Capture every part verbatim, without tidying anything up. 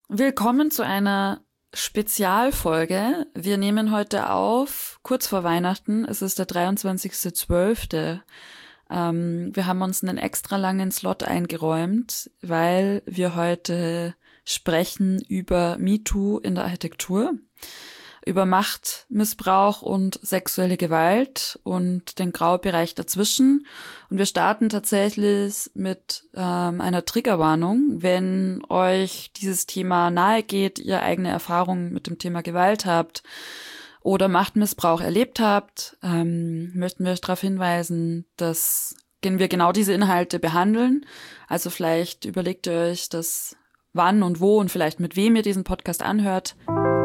Willkommen zu einer Spezialfolge. Wir nehmen heute auf, kurz vor Weihnachten. Es ist der dreiundzwanzigster zwölfte Ähm, wir haben uns einen extra langen Slot eingeräumt, weil wir heute sprechen über MeToo in der Architektur, über Machtmissbrauch und sexuelle Gewalt und den Graubereich dazwischen. Und wir starten tatsächlich mit ähm, einer Triggerwarnung. Wenn euch dieses Thema nahe geht, ihr eigene Erfahrungen mit dem Thema Gewalt habt oder Machtmissbrauch erlebt habt, ähm, möchten wir euch darauf hinweisen, dass wir genau diese Inhalte behandeln. Also vielleicht überlegt ihr euch das wann und wo und vielleicht mit wem ihr diesen Podcast anhört.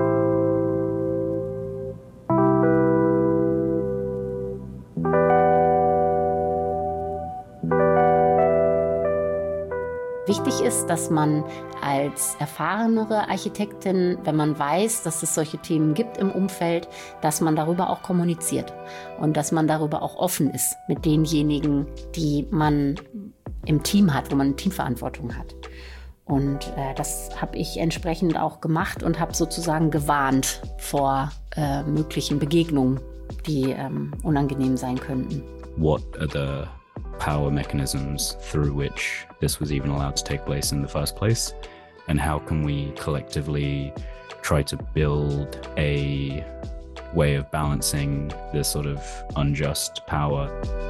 Wichtig ist, dass man als erfahrenere Architektin, wenn man weiß, dass es solche Themen gibt im Umfeld, dass man darüber auch kommuniziert und dass man darüber auch offen ist mit denjenigen, die man im Team hat, wo man eine Teamverantwortung hat. Und äh, das habe ich entsprechend auch gemacht und habe sozusagen gewarnt vor äh, möglichen Begegnungen, die ähm, unangenehm sein könnten. What are the power mechanisms through which this was even allowed to take place in the first place, and how can we collectively try to build a way of balancing this sort of unjust power.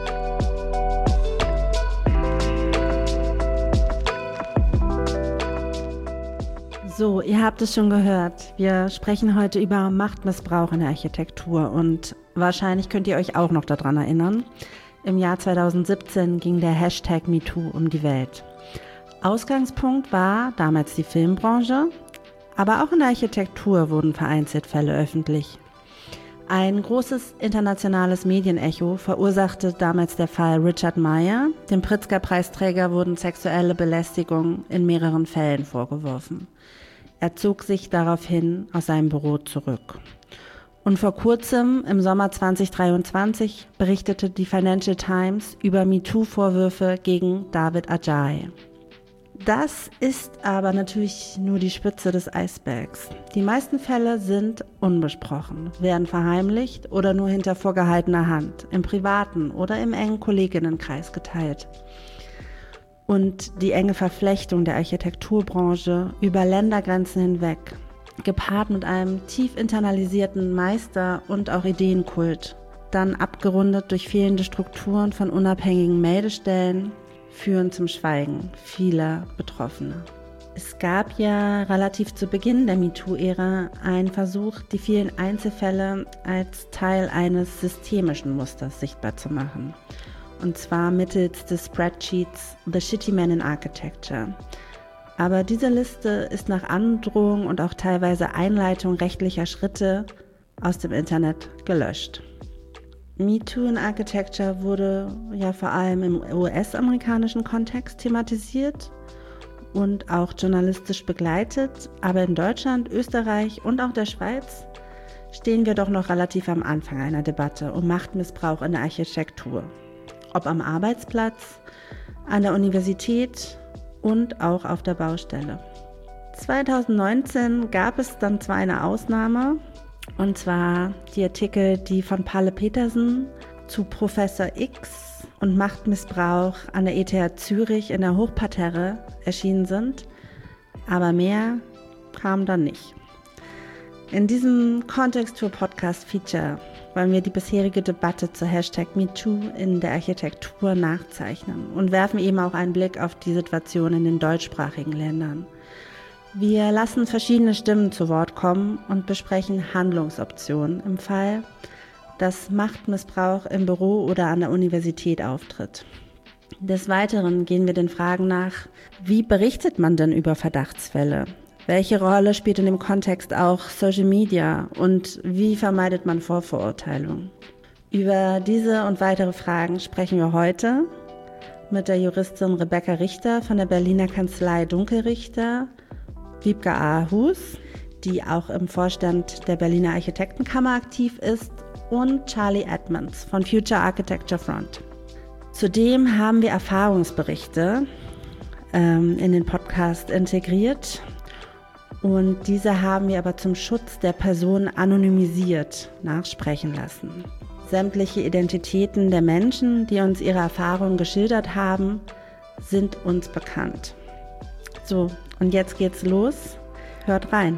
So, ihr habt es schon gehört. Wir sprechen heute über Machtmissbrauch in der Architektur und wahrscheinlich könnt ihr euch auch noch daran erinnern. Im Jahr zweitausendsiebzehn ging der Hashtag MeToo um die Welt. Ausgangspunkt war damals die Filmbranche, aber auch in der Architektur wurden vereinzelt Fälle öffentlich. Ein großes internationales Medienecho verursachte damals der Fall Richard Meyer. Dem Pritzker-Preisträger wurden sexuelle Belästigungen in mehreren Fällen vorgeworfen. Er zog sich daraufhin aus seinem Büro zurück. Und vor kurzem, im Sommer zweitausenddreiundzwanzig, berichtete die Financial Times über MeToo-Vorwürfe gegen David Adjaye. Das ist aber natürlich nur die Spitze des Eisbergs. Die meisten Fälle sind unbesprochen, werden verheimlicht oder nur hinter vorgehaltener Hand, im privaten oder im engen Kolleginnenkreis geteilt. Und die enge Verflechtung der Architekturbranche über Ländergrenzen hinweg, gepaart mit einem tief internalisierten Meister- und auch Ideenkult, dann abgerundet durch fehlende Strukturen von unabhängigen Meldestellen, führen zum Schweigen vieler Betroffener. Es gab ja relativ zu Beginn der MeToo-Ära einen Versuch, die vielen Einzelfälle als Teil eines systemischen Musters sichtbar zu machen. Und zwar mittels des Spreadsheets The Shitty Man in Architecture. Aber diese Liste ist nach Androhung und auch teilweise Einleitung rechtlicher Schritte aus dem Internet gelöscht. MeToo in Architecture wurde ja vor allem im U S-amerikanischen Kontext thematisiert und auch journalistisch begleitet, aber in Deutschland, Österreich und auch der Schweiz stehen wir doch noch relativ am Anfang einer Debatte um Machtmissbrauch in der Architektur. Ob am Arbeitsplatz, an der Universität und auch auf der Baustelle. zweitausendneunzehn gab es dann zwar eine Ausnahme, und zwar die Artikel, die von Palle Petersen zu Professor X und Machtmissbrauch an der E T H Zürich in der Hochparterre erschienen sind, aber mehr kam dann nicht. In diesem Kontext-Tour-Podcast-Feature wollen wir die bisherige Debatte zur Hashtag MeToo in der Architektur nachzeichnen und werfen eben auch einen Blick auf die Situation in den deutschsprachigen Ländern. Wir lassen verschiedene Stimmen zu Wort kommen und besprechen Handlungsoptionen im Fall, dass Machtmissbrauch im Büro oder an der Universität auftritt. Des Weiteren gehen wir den Fragen nach, wie berichtet man denn über Verdachtsfälle? Welche Rolle spielt in dem Kontext auch Social Media und wie vermeidet man Vorverurteilung? Über diese und weitere Fragen sprechen wir heute mit der Juristin Rebecca Richter von der Berliner Kanzlei Dunkelrichter, Wiebke Aarhus, die auch im Vorstand der Berliner Architektenkammer aktiv ist, und Charlie Edmonds von Future Architecture Front. Zudem haben wir Erfahrungsberichte ähm, in den Podcast integriert Und diese haben wir aber zum Schutz der Person anonymisiert nachsprechen lassen. Sämtliche Identitäten der Menschen, die uns ihre Erfahrungen geschildert haben, sind uns bekannt. So, und jetzt geht's los. Hört rein.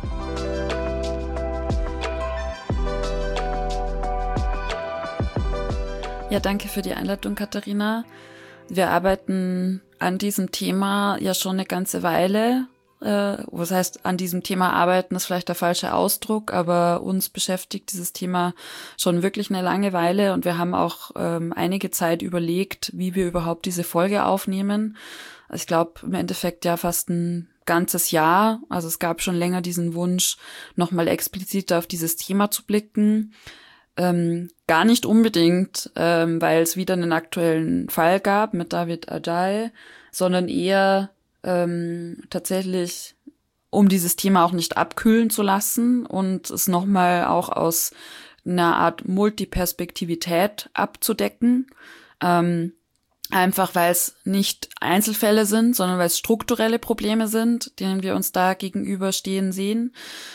Ja, danke für die Einleitung, Katharina. Wir arbeiten an diesem Thema ja schon eine ganze Weile. Äh, was heißt, an diesem Thema arbeiten ist vielleicht der falsche Ausdruck, aber uns beschäftigt dieses Thema schon wirklich eine lange Weile und wir haben auch ähm, einige Zeit überlegt, wie wir überhaupt diese Folge aufnehmen. Also ich glaube im Endeffekt ja fast ein ganzes Jahr. Also es gab schon länger diesen Wunsch, nochmal explizit auf dieses Thema zu blicken. Ähm, gar nicht unbedingt, ähm, weil es wieder einen aktuellen Fall gab mit David Adjaye, sondern eher ähm, tatsächlich, um dieses Thema auch nicht abkühlen zu lassen und es nochmal auch aus einer Art Multiperspektivität abzudecken. Ähm, einfach weil es nicht Einzelfälle sind, sondern weil es strukturelle Probleme sind, denen wir uns da gegenüberstehen sehen.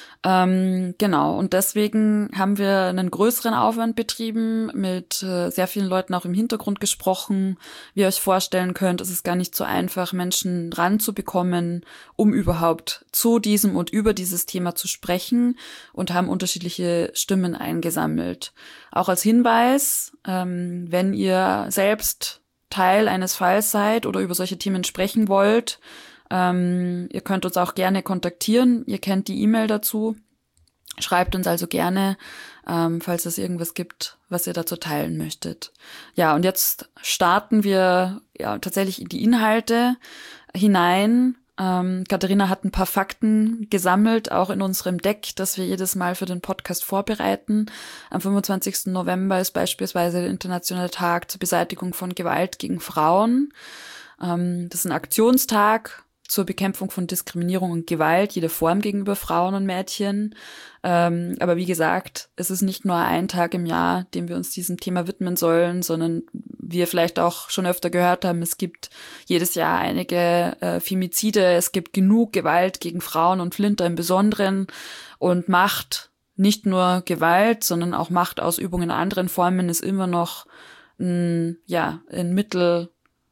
Ähm, genau, und deswegen haben wir einen größeren Aufwand betrieben, mit äh, sehr vielen Leuten auch im Hintergrund gesprochen. Wie ihr euch vorstellen könnt, ist es gar nicht so einfach, Menschen ranzubekommen, um überhaupt zu diesem und über dieses Thema zu sprechen und haben unterschiedliche Stimmen eingesammelt. Auch als Hinweis, ähm, wenn ihr selbst Teil eines Falls seid oder über solche Themen sprechen wollt, Ähm, ihr könnt uns auch gerne kontaktieren. Ihr kennt die E-Mail dazu. Schreibt uns also gerne, ähm, falls es irgendwas gibt, was ihr dazu teilen möchtet. Ja, und jetzt starten wir ja tatsächlich in die Inhalte hinein. Ähm, Katharina hat ein paar Fakten gesammelt, auch in unserem Deck, das wir jedes Mal für den Podcast vorbereiten. Am fünfundzwanzigsten November ist beispielsweise der Internationale Tag zur Beseitigung von Gewalt gegen Frauen. Ähm, das ist ein Aktionstag zur Bekämpfung von Diskriminierung und Gewalt, jeder Form gegenüber Frauen und Mädchen. Ähm, aber wie gesagt, es ist nicht nur ein Tag im Jahr, dem wir uns diesem Thema widmen sollen, sondern wie wir vielleicht auch schon öfter gehört haben, es gibt jedes Jahr einige äh, Femizide, es gibt genug Gewalt gegen Frauen und Flinter im Besonderen und Macht, nicht nur Gewalt, sondern auch Machtausübung in anderen Formen ist immer noch ein, ja, ein Mittel,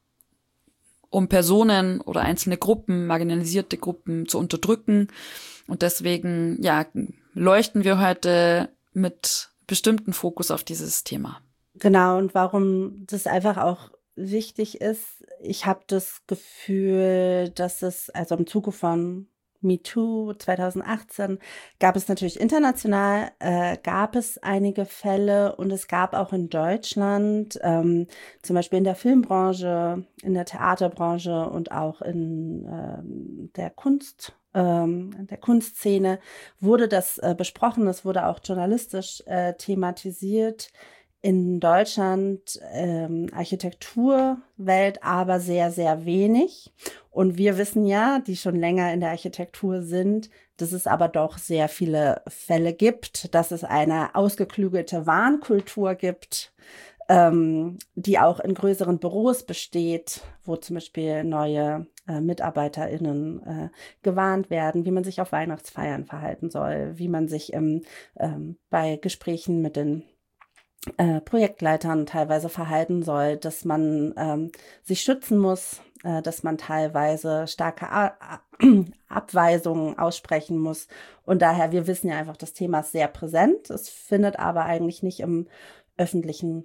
um Personen oder einzelne Gruppen, marginalisierte Gruppen zu unterdrücken. Und deswegen, ja, leuchten wir heute mit bestimmten Fokus auf dieses Thema. Genau, und warum das einfach auch wichtig ist, ich habe das Gefühl, dass es, also im Zuge von MeToo zweitausendachtzehn gab es natürlich international, äh, gab es einige Fälle und es gab auch in Deutschland, ähm, zum Beispiel in der Filmbranche, in der Theaterbranche und auch in ähm, der Kunst, ähm, der Kunstszene wurde das äh, besprochen, es wurde auch journalistisch äh, thematisiert. In Deutschland ähm, Architekturwelt aber sehr, sehr wenig. Und wir wissen ja, die schon länger in der Architektur sind, dass es aber doch sehr viele Fälle gibt, dass es eine ausgeklügelte Warnkultur gibt, ähm, die auch in größeren Büros besteht, wo zum Beispiel neue äh, MitarbeiterInnen äh, gewarnt werden, wie man sich auf Weihnachtsfeiern verhalten soll, wie man sich im, ähm, bei Gesprächen mit den Äh, Projektleitern teilweise verhalten soll, dass man ähm, sich schützen muss, äh, dass man teilweise starke A- A- Abweisungen aussprechen muss. Und daher, wir wissen ja einfach, das Thema ist sehr präsent. Es findet aber eigentlich nicht im öffentlichen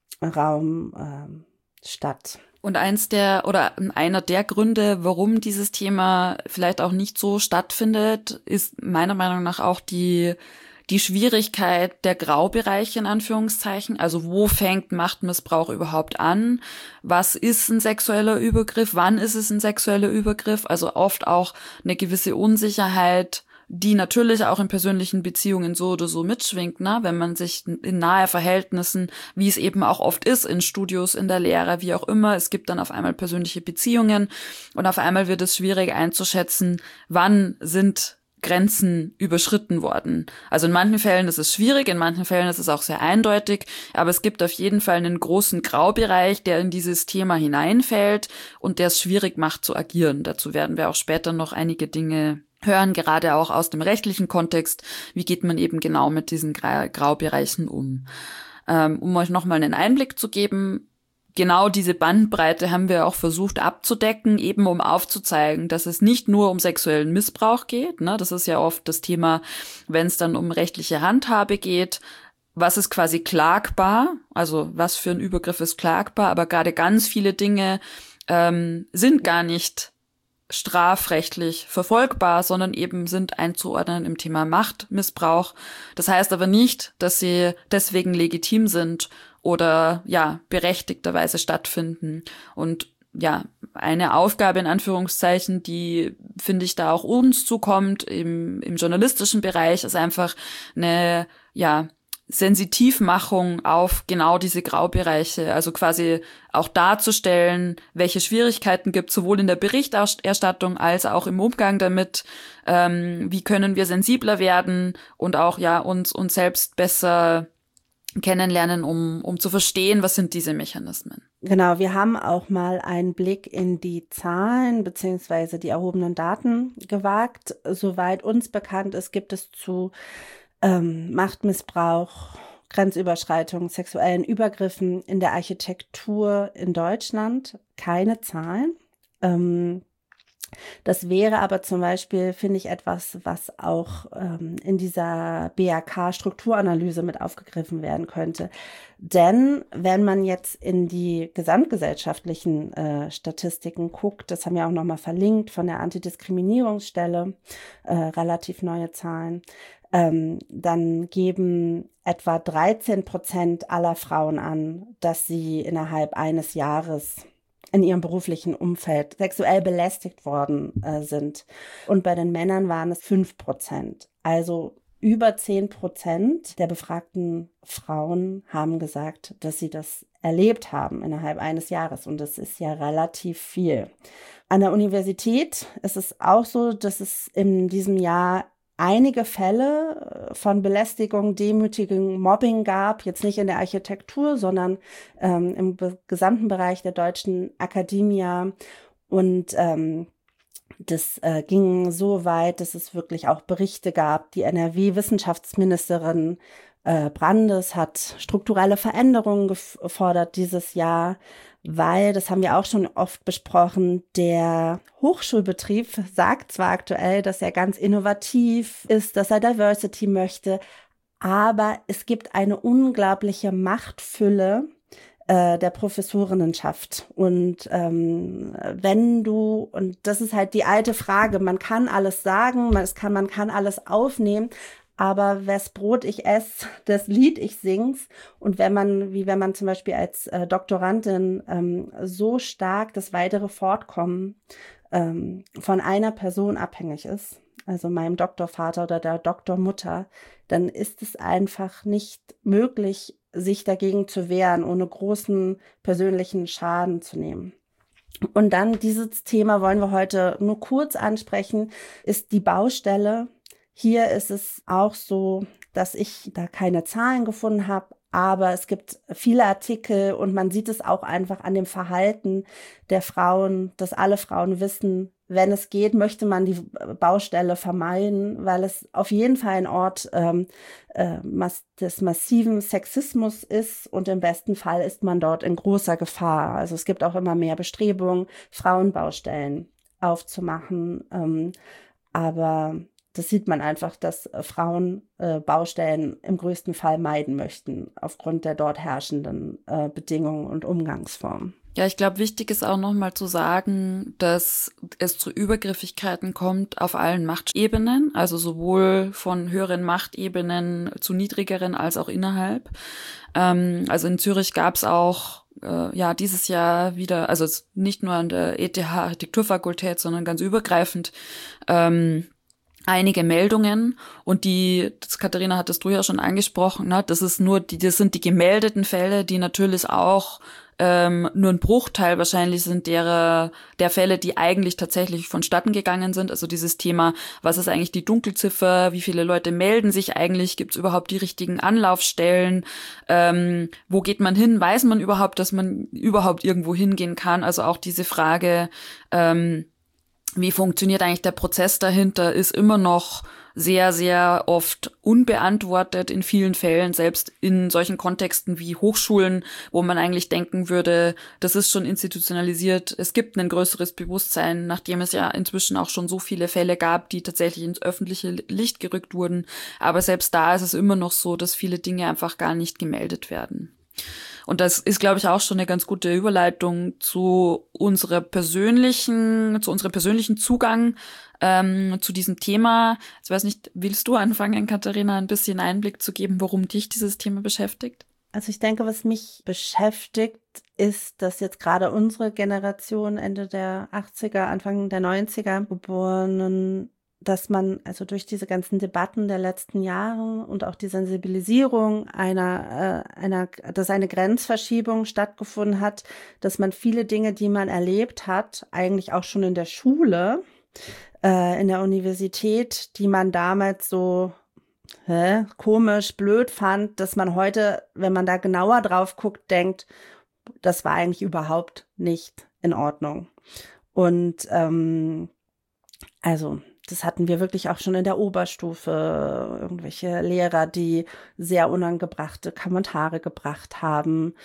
Raum ähm, statt. Und eins der oder einer der Gründe, warum dieses Thema vielleicht auch nicht so stattfindet, ist meiner Meinung nach auch die Die Schwierigkeit der Graubereiche in Anführungszeichen, also wo fängt Machtmissbrauch überhaupt an? Was ist ein sexueller Übergriff? Wann ist es ein sexueller Übergriff? Also oft auch eine gewisse Unsicherheit, die natürlich auch in persönlichen Beziehungen so oder so mitschwingt, ne? Wenn man sich in nahe Verhältnissen, wie es eben auch oft ist, in Studios, in der Lehre, wie auch immer, es gibt dann auf einmal persönliche Beziehungen und auf einmal wird es schwierig einzuschätzen, wann sind Grenzen überschritten worden. Also in manchen Fällen ist es schwierig, in manchen Fällen ist es auch sehr eindeutig, aber es gibt auf jeden Fall einen großen Graubereich, der in dieses Thema hineinfällt und der es schwierig macht zu agieren. Dazu werden wir auch später noch einige Dinge hören, gerade auch aus dem rechtlichen Kontext. Wie geht man eben genau mit diesen Gra- Graubereichen um? Ähm, um euch nochmal einen Einblick zu geben, genau diese Bandbreite haben wir auch versucht abzudecken, eben um aufzuzeigen, dass es nicht nur um sexuellen Missbrauch geht. Ne? Das ist ja oft das Thema, wenn es dann um rechtliche Handhabe geht. Was ist quasi klagbar? Also was für ein Übergriff ist klagbar? Aber gerade ganz viele Dinge ähm, sind gar nicht strafrechtlich verfolgbar, sondern eben sind einzuordnen im Thema Machtmissbrauch. Das heißt aber nicht, dass sie deswegen legitim sind oder ja berechtigterweise stattfinden. Und ja, eine Aufgabe in Anführungszeichen, die finde ich da auch uns zukommt im, im journalistischen Bereich, ist einfach eine ja Sensitivmachung auf genau diese Graubereiche, also quasi auch darzustellen, welche Schwierigkeiten gibt, sowohl in der Berichterstattung als auch im Umgang damit, ähm, wie können wir sensibler werden und auch ja uns uns selbst besser kennenlernen, um um zu verstehen, was sind diese Mechanismen. Genau, wir haben auch mal einen Blick in die Zahlen beziehungsweise die erhobenen Daten gewagt. Soweit uns bekannt ist, gibt es zu Ähm, Machtmissbrauch, Grenzüberschreitung, sexuellen Übergriffen in der Architektur in Deutschland keine Zahlen. Ähm, das wäre aber zum Beispiel, finde ich, etwas, was auch ähm, in dieser B A K-Strukturanalyse mit aufgegriffen werden könnte. Denn wenn man jetzt in die gesamtgesellschaftlichen äh, Statistiken guckt, das haben wir auch nochmal verlinkt von der Antidiskriminierungsstelle, äh, relativ neue Zahlen, Ähm, dann geben etwa dreizehn Prozent aller Frauen an, dass sie innerhalb eines Jahres in ihrem beruflichen Umfeld sexuell belästigt worden äh, sind. Und bei den Männern waren es fünf Prozent. Also über zehn Prozent der befragten Frauen haben gesagt, dass sie das erlebt haben innerhalb eines Jahres. Und das ist ja relativ viel. An der Universität ist es auch so, dass es in diesem Jahr einige Fälle von Belästigung, Demütigung, Mobbing gab, jetzt nicht in der Architektur, sondern ähm, im be- gesamten Bereich der deutschen Akademie. Und ähm, das äh, ging so weit, dass es wirklich auch Berichte gab. Die N R W-Wissenschaftsministerin äh, Brandes hat strukturelle Veränderungen gefordert dieses Jahr, weil, das haben wir auch schon oft besprochen, der Hochschulbetrieb sagt zwar aktuell, dass er ganz innovativ ist, dass er Diversity möchte, aber es gibt eine unglaubliche Machtfülle äh, der Professorinnenschaft. Und ähm, wenn du, und das ist halt die alte Frage, man kann alles sagen, man kann, man kann alles aufnehmen, aber wes Brot ich ess, das Lied ich sing's. Und wenn man, wie wenn man zum Beispiel als äh, Doktorandin ähm, so stark das weitere Fortkommen ähm, von einer Person abhängig ist, also meinem Doktorvater oder der Doktormutter, dann ist es einfach nicht möglich, sich dagegen zu wehren, ohne großen persönlichen Schaden zu nehmen. Und dann dieses Thema wollen wir heute nur kurz ansprechen, ist die Baustelle. Hier ist es auch so, dass ich da keine Zahlen gefunden habe, aber es gibt viele Artikel und man sieht es auch einfach an dem Verhalten der Frauen, dass alle Frauen wissen, wenn es geht, möchte man die Baustelle vermeiden, weil es auf jeden Fall ein Ort ähm, äh, mas- des massiven Sexismus ist und im besten Fall ist man dort in großer Gefahr. Also es gibt auch immer mehr Bestrebungen, Frauenbaustellen aufzumachen, ähm, aber das sieht man einfach, dass äh, Frauen äh, Baustellen im größten Fall meiden möchten, aufgrund der dort herrschenden äh, Bedingungen und Umgangsformen. Ja, ich glaube, wichtig ist auch nochmal zu sagen, dass es zu Übergriffigkeiten kommt auf allen Machtebenen, also sowohl von höheren Machtebenen zu niedrigeren als auch innerhalb. Ähm, also in Zürich gab es auch äh, ja dieses Jahr wieder, also nicht nur an der E T H Architekturfakultät, sondern ganz übergreifend, ähm, einige Meldungen und die, das Katharina hattest du ja schon angesprochen, ne, das ist nur die, das sind die gemeldeten Fälle, die natürlich auch ähm, nur ein Bruchteil wahrscheinlich sind derer, der Fälle, die eigentlich tatsächlich vonstatten gegangen sind. Also dieses Thema, was ist eigentlich die Dunkelziffer, wie viele Leute melden sich eigentlich, gibt es überhaupt die richtigen Anlaufstellen, ähm, wo geht man hin, weiß man überhaupt, dass man überhaupt irgendwo hingehen kann. Also auch diese Frage, ähm, wie funktioniert eigentlich der Prozess dahinter, ist immer noch sehr, sehr oft unbeantwortet in vielen Fällen, selbst in solchen Kontexten wie Hochschulen, wo man eigentlich denken würde, das ist schon institutionalisiert. Es gibt ein größeres Bewusstsein, nachdem es ja inzwischen auch schon so viele Fälle gab, die tatsächlich ins öffentliche Licht gerückt wurden. Aber selbst da ist es immer noch so, dass viele Dinge einfach gar nicht gemeldet werden. Und das ist, glaube ich, auch schon eine ganz gute Überleitung zu unserer persönlichen, zu unserem persönlichen Zugang ähm, zu diesem Thema. Ich weiß nicht, willst du anfangen, Katharina, ein bisschen Einblick zu geben, warum dich dieses Thema beschäftigt? Also ich denke, was mich beschäftigt, ist, dass jetzt gerade unsere Generation, Ende der achtziger, Anfang der neunziger geborenen, dass man also durch diese ganzen Debatten der letzten Jahre und auch die Sensibilisierung einer, äh, einer, dass eine Grenzverschiebung stattgefunden hat, dass man viele Dinge, die man erlebt hat, eigentlich auch schon in der Schule, äh, in der Universität, die man damals so hä, komisch, blöd fand, dass man heute, wenn man da genauer drauf guckt, denkt, das war eigentlich überhaupt nicht in Ordnung. Und ähm, also das hatten wir wirklich auch schon in der Oberstufe, irgendwelche Lehrer, die sehr unangebrachte Kommentare gebracht haben.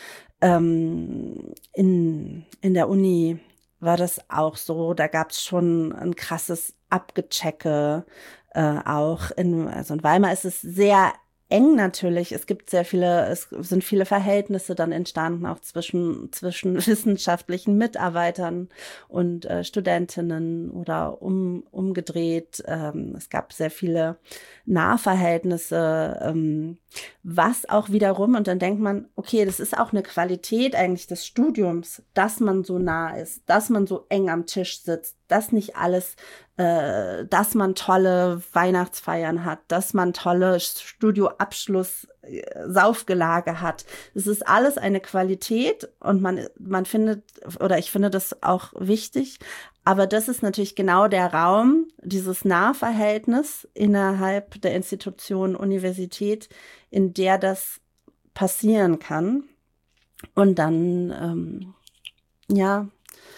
Ähm, in, in der Uni war das auch so, da gab es schon ein krasses Abgechecke, äh, auch in, also in Weimar ist es sehr eng natürlich. Es gibt sehr viele, es sind viele Verhältnisse dann entstanden, auch zwischen, zwischen wissenschaftlichen Mitarbeitern und äh, Studentinnen oder um, umgedreht. Ähm, es gab sehr viele Nahverhältnisse, ähm, was auch wiederum, und dann denkt man, okay, das ist auch eine Qualität eigentlich des Studiums, dass man so nah ist, dass man so eng am Tisch sitzt, dass nicht alles, äh, dass man tolle Weihnachtsfeiern hat, dass man tolle Studioabschluss-Saufgelage hat. Es ist alles eine Qualität und man, man findet, oder ich finde das auch wichtig, aber das ist natürlich genau der Raum, dieses Nahverhältnis innerhalb der Institution Universität, in der das passieren kann. Und dann, ähm, ja,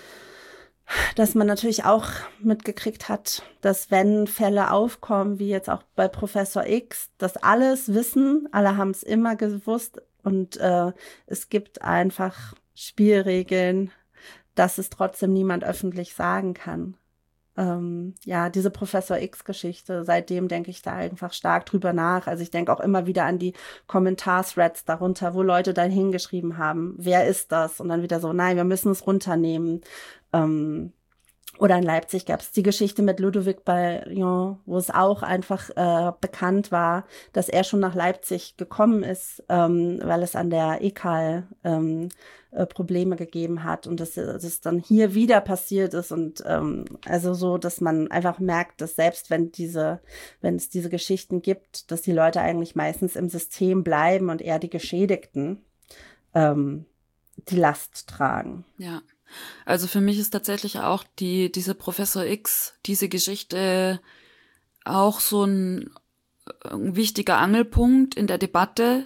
dass man natürlich auch mitgekriegt hat, dass wenn Fälle aufkommen, wie jetzt auch bei Professor X, das alles wissen, alle haben es immer gewusst und äh, es gibt einfach Spielregeln, dass es trotzdem niemand öffentlich sagen kann. Ähm, ja, diese Professor X-Geschichte, seitdem denke ich da einfach stark drüber nach. Also ich denke auch immer wieder an die Kommentar-Threads darunter, wo Leute dann hingeschrieben haben, wer ist das? Und dann wieder so, nein, wir müssen es runternehmen. Ähm, oder in Leipzig gab es die Geschichte mit Ludovic Bayon, wo es auch einfach äh, bekannt war, dass er schon nach Leipzig gekommen ist, ähm, weil es an der E K L ähm, äh, Probleme gegeben hat und dass das dann hier wieder passiert ist und ähm, also so, dass man einfach merkt, dass selbst wenn diese, wenn es diese Geschichten gibt, dass die Leute eigentlich meistens im System bleiben und eher die Geschädigten ähm, die Last tragen. Ja. Also für mich ist tatsächlich auch die diese Professor X, diese Geschichte auch so ein, ein wichtiger Angelpunkt in der Debatte.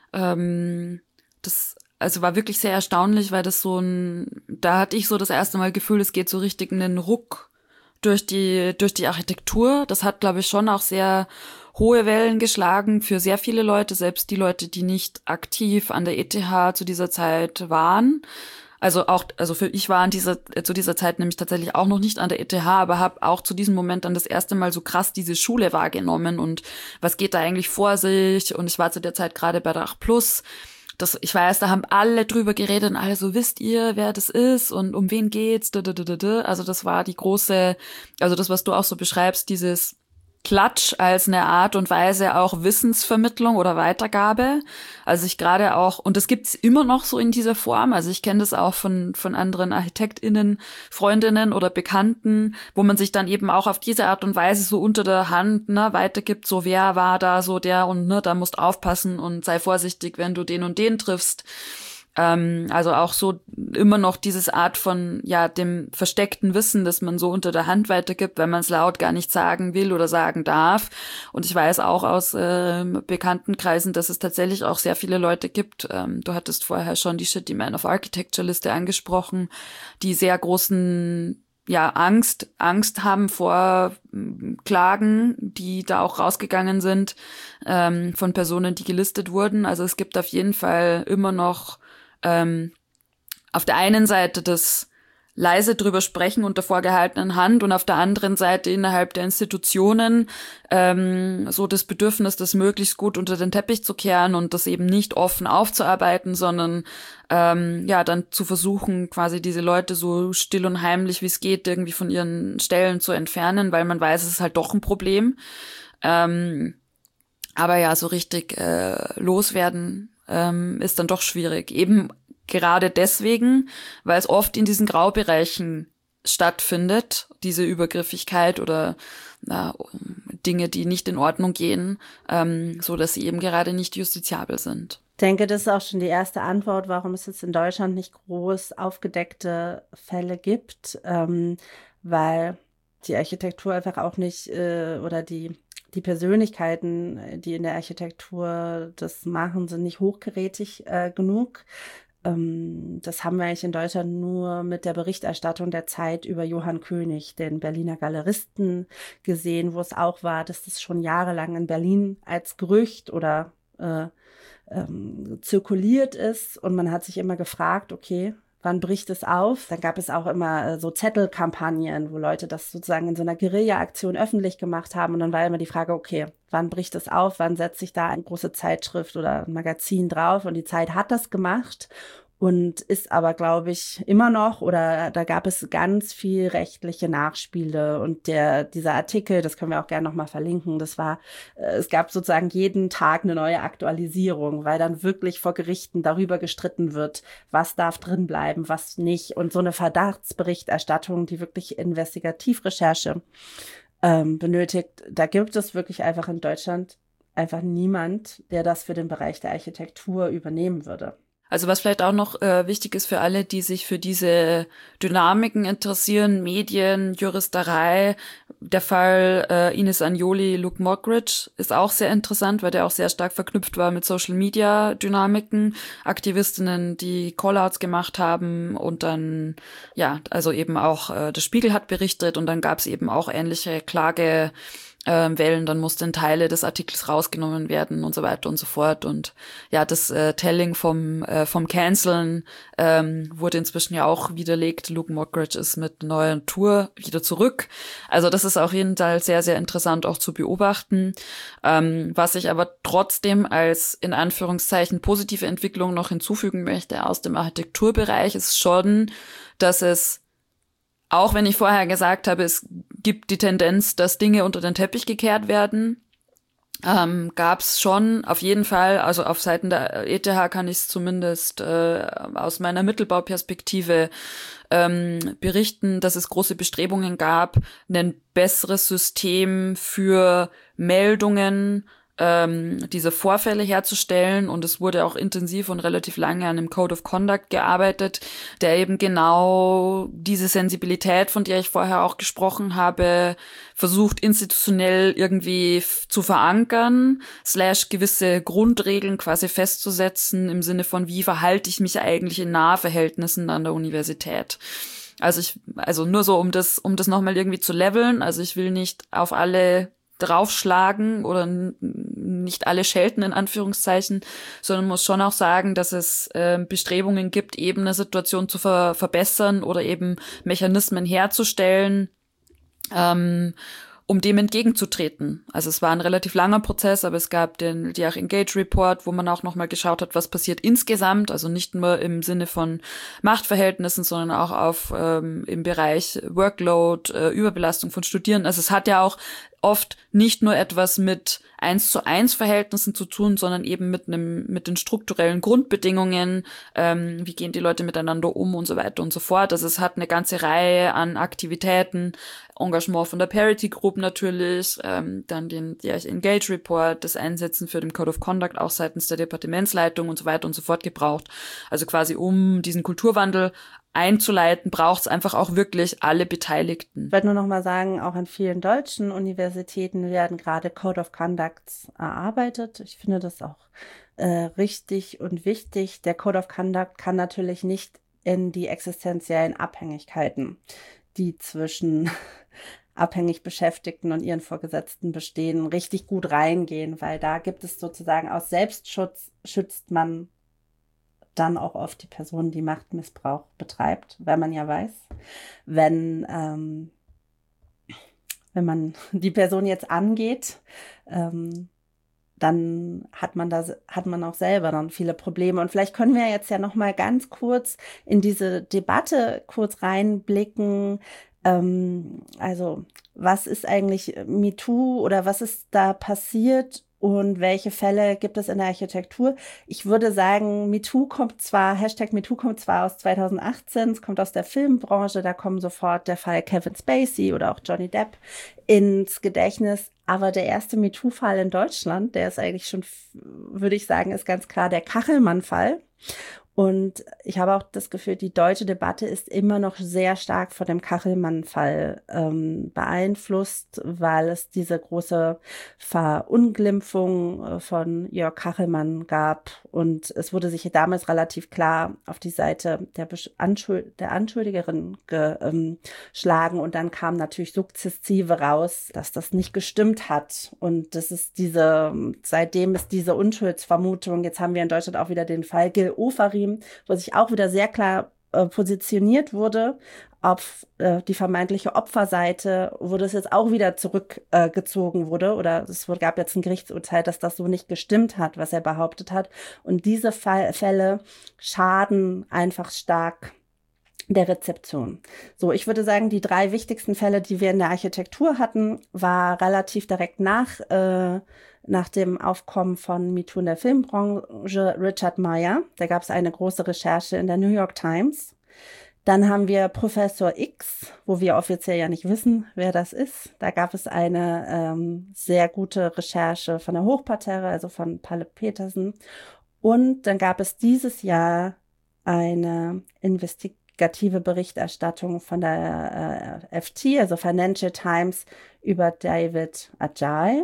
Ähm, das also war wirklich sehr erstaunlich, weil das so ein, da hatte ich so das erste Mal Gefühl, es geht so richtig einen Ruck durch die durch die Architektur. Das hat, glaube ich, schon auch sehr hohe Wellen geschlagen für sehr viele Leute, selbst die Leute, die nicht aktiv an der E T H zu dieser Zeit waren. Also auch, also für ich war an dieser, zu dieser Zeit nämlich tatsächlich auch noch nicht an der E T H, aber habe auch zu diesem Moment dann das erste Mal so krass diese Schule wahrgenommen und was geht da eigentlich vor sich, und ich war zu der Zeit gerade bei der acht plus. Das, ich weiß, da haben alle drüber geredet und alle so, wisst ihr, wer das ist und um wen geht's? Also das war die große, also das, was du auch so beschreibst, dieses Klatsch als eine Art und Weise auch Wissensvermittlung oder Weitergabe. Also ich gerade auch, und das gibt's immer noch so in dieser Form, also ich kenne das auch von von anderen ArchitektInnen, Freundinnen oder Bekannten, wo man sich dann eben auch auf diese Art und Weise so unter der Hand ne, weitergibt, so wer war da so der und ne, da musst aufpassen und sei vorsichtig, wenn du den und den triffst. Also auch so immer noch dieses Art von, ja, dem versteckten Wissen, das man so unter der Hand weitergibt, wenn man es laut gar nicht sagen will oder sagen darf. Und ich weiß auch aus äh, Bekanntenkreisen, dass es tatsächlich auch sehr viele Leute gibt. Ähm, du hattest vorher schon die Shitty Man of Architecture Liste angesprochen, die sehr großen ja, Angst, Angst haben vor Klagen, die da auch rausgegangen sind, ähm, von Personen, die gelistet wurden. Also es gibt auf jeden Fall immer noch ähm, auf der einen Seite das leise drüber sprechen unter vorgehaltener Hand und auf der anderen Seite innerhalb der Institutionen ähm, so das Bedürfnis, das möglichst gut unter den Teppich zu kehren und das eben nicht offen aufzuarbeiten, sondern ähm, ja dann zu versuchen, quasi diese Leute so still und heimlich wie es geht irgendwie von ihren Stellen zu entfernen, weil man weiß, es ist halt doch ein Problem. Ähm, aber ja, so richtig äh, loswerden ähm, ist dann doch schwierig. Eben gerade deswegen, weil es oft in diesen Graubereichen stattfindet, diese Übergriffigkeit oder na, Dinge, die nicht in Ordnung gehen, ähm, so dass sie eben gerade nicht justiziabel sind. Ich denke, das ist auch schon die erste Antwort, warum es jetzt in Deutschland nicht groß aufgedeckte Fälle gibt, ähm, weil die Architektur einfach auch nicht äh, oder die Die Persönlichkeiten, die in der Architektur das machen, sind nicht hochkarätig äh, genug. Ähm, das haben wir eigentlich in Deutschland nur mit der Berichterstattung der Zeit über Johann König, den Berliner Galeristen, gesehen, wo es auch war, dass das schon jahrelang in Berlin als Gerücht oder äh, ähm, zirkuliert ist. Und man hat sich immer gefragt, okay, wann bricht es auf? Dann gab es auch immer äh, so Zettelkampagnen, wo Leute das sozusagen in so einer Guerilla-Aktion öffentlich gemacht haben. Und dann war immer die Frage, okay, wann bricht es auf? Wann setzt sich da eine große Zeitschrift oder ein Magazin drauf? Und die Zeit hat das gemacht und ist aber, glaube ich, immer noch, oder da gab es ganz viel rechtliche Nachspiele. Und der dieser Artikel, das können wir auch gerne nochmal verlinken, das war, äh, es gab sozusagen jeden Tag eine neue Aktualisierung, weil dann wirklich vor Gerichten darüber gestritten wird, was darf drin bleiben, was nicht. Und so eine Verdachtsberichterstattung, die wirklich Investigativrecherche ähm, benötigt, da gibt es wirklich einfach in Deutschland einfach niemand, der das für den Bereich der Architektur übernehmen würde. Also was vielleicht auch noch äh, wichtig ist für alle, die sich für diese Dynamiken interessieren, Medien, Juristerei, der Fall äh, Ines Agnoli, Luke Mockridge ist auch sehr interessant, weil der auch sehr stark verknüpft war mit Social-Media-Dynamiken, Aktivistinnen, die Callouts gemacht haben und dann, ja, also eben auch äh, der Spiegel hat berichtet und dann gab es eben auch ähnliche Klage Ähm, Wellen, dann mussten Teile des Artikels rausgenommen werden und so weiter und so fort. Und ja, das äh, Telling vom äh, vom Canceln ähm, wurde inzwischen ja auch widerlegt. Luke Mockridge ist mit neuer Tour wieder zurück. Also das ist auf jeden Fall sehr, sehr interessant auch zu beobachten. Ähm, was ich aber trotzdem als in Anführungszeichen positive Entwicklung noch hinzufügen möchte aus dem Architekturbereich, ist schon, dass es, auch wenn ich vorher gesagt habe, es gibt die Tendenz, dass Dinge unter den Teppich gekehrt werden, ähm, gab es schon auf jeden Fall, also auf Seiten der E T H kann ich es zumindest äh, aus meiner Mittelbauperspektive ähm, berichten, dass es große Bestrebungen gab, ein besseres System für Meldungen ähm, diese Vorfälle herzustellen, und es wurde auch intensiv und relativ lange an einem Code of Conduct gearbeitet, der eben genau diese Sensibilität, von der ich vorher auch gesprochen habe, versucht institutionell irgendwie f- zu verankern, slash gewisse Grundregeln quasi festzusetzen im Sinne von, wie verhalte ich mich eigentlich in Nahverhältnissen an der Universität. Also ich, also nur so, um das, um das nochmal irgendwie zu leveln, also ich will nicht auf alle draufschlagen oder n- nicht alle schelten in Anführungszeichen, sondern muss schon auch sagen, dass es äh, Bestrebungen gibt, eben eine Situation zu ver- verbessern oder eben Mechanismen herzustellen, ähm, um dem entgegenzutreten. Also es war ein relativ langer Prozess, aber es gab den Diach Engage Report, wo man auch nochmal geschaut hat, was passiert insgesamt, also nicht nur im Sinne von Machtverhältnissen, sondern auch auf ähm, im Bereich Workload, äh, Überbelastung von Studierenden. Also es hat ja auch oft nicht nur etwas mit eins zu eins Verhältnissen zu tun, sondern eben mit einem mit den strukturellen Grundbedingungen, ähm, wie gehen die Leute miteinander um und so weiter und so fort. Also es hat eine ganze Reihe an Aktivitäten, Engagement von der Parity Group natürlich, ähm, dann den der Engage Report, das Einsetzen für den Code of Conduct auch seitens der Departementsleitung und so weiter und so fort gebraucht. Also quasi um diesen Kulturwandel einzuleiten, braucht es einfach auch wirklich alle Beteiligten. Ich wollte nur noch mal sagen, auch an vielen deutschen Universitäten werden gerade Code of Conducts erarbeitet. Ich finde das auch äh, richtig und wichtig. Der Code of Conduct kann natürlich nicht in die existenziellen Abhängigkeiten, die zwischen abhängig Beschäftigten und ihren Vorgesetzten bestehen, richtig gut reingehen, weil da gibt es sozusagen aus Selbstschutz schützt man dann auch oft die Person, die Machtmissbrauch betreibt, weil man ja weiß, wenn, ähm, wenn man die Person jetzt angeht, ähm, dann hat man da hat man auch selber dann viele Probleme. Und vielleicht können wir jetzt ja noch mal ganz kurz in diese Debatte kurz reinblicken. Ähm, also was ist eigentlich MeToo oder was ist da passiert und welche Fälle gibt es in der Architektur? Ich würde sagen, MeToo kommt zwar, Hashtag MeToo kommt zwar aus zweitausendachtzehn, es kommt aus der Filmbranche, da kommt sofort der Fall Kevin Spacey oder auch Johnny Depp ins Gedächtnis. Aber der erste MeToo-Fall in Deutschland, der ist eigentlich schon, würde ich sagen, ist ganz klar der Kachelmann-Fall. Und ich habe auch das Gefühl, die deutsche Debatte ist immer noch sehr stark von dem Kachelmann-Fall ähm, beeinflusst, weil es diese große Verunglimpfung äh, von Jörg Kachelmann gab. Und es wurde sich damals relativ klar auf die Seite der, Anschuld der Anschuldigerin geschlagen. Ähm, und dann kam natürlich sukzessive raus, dass das nicht gestimmt hat. Und das ist diese, seitdem ist diese Unschuldsvermutung. Jetzt haben wir in Deutschland auch wieder den Fall Gil Ofarim, wo sich auch wieder sehr klar äh, positioniert wurde. Auf äh, die vermeintliche Opferseite wurde es jetzt auch wieder zurückgezogen äh, wurde oder es wurde, gab jetzt ein Gerichtsurteil, dass das so nicht gestimmt hat, was er behauptet hat. Und diese Fall, Fälle schaden einfach stark der Rezeption. So, ich würde sagen, die drei wichtigsten Fälle, die wir in der Architektur hatten, war relativ direkt nach äh, nach dem Aufkommen von MeToo in der Filmbranche Richard Meyer. Da gab es eine große Recherche in der New York Times. Dann haben wir Professor X, wo wir offiziell ja nicht wissen, wer das ist. Da gab es eine ähm, sehr gute Recherche von der Hochparterre, also von Palle Petersen. Und dann gab es dieses Jahr eine investigative Berichterstattung von der äh, F T, also Financial Times, über David Adjaye.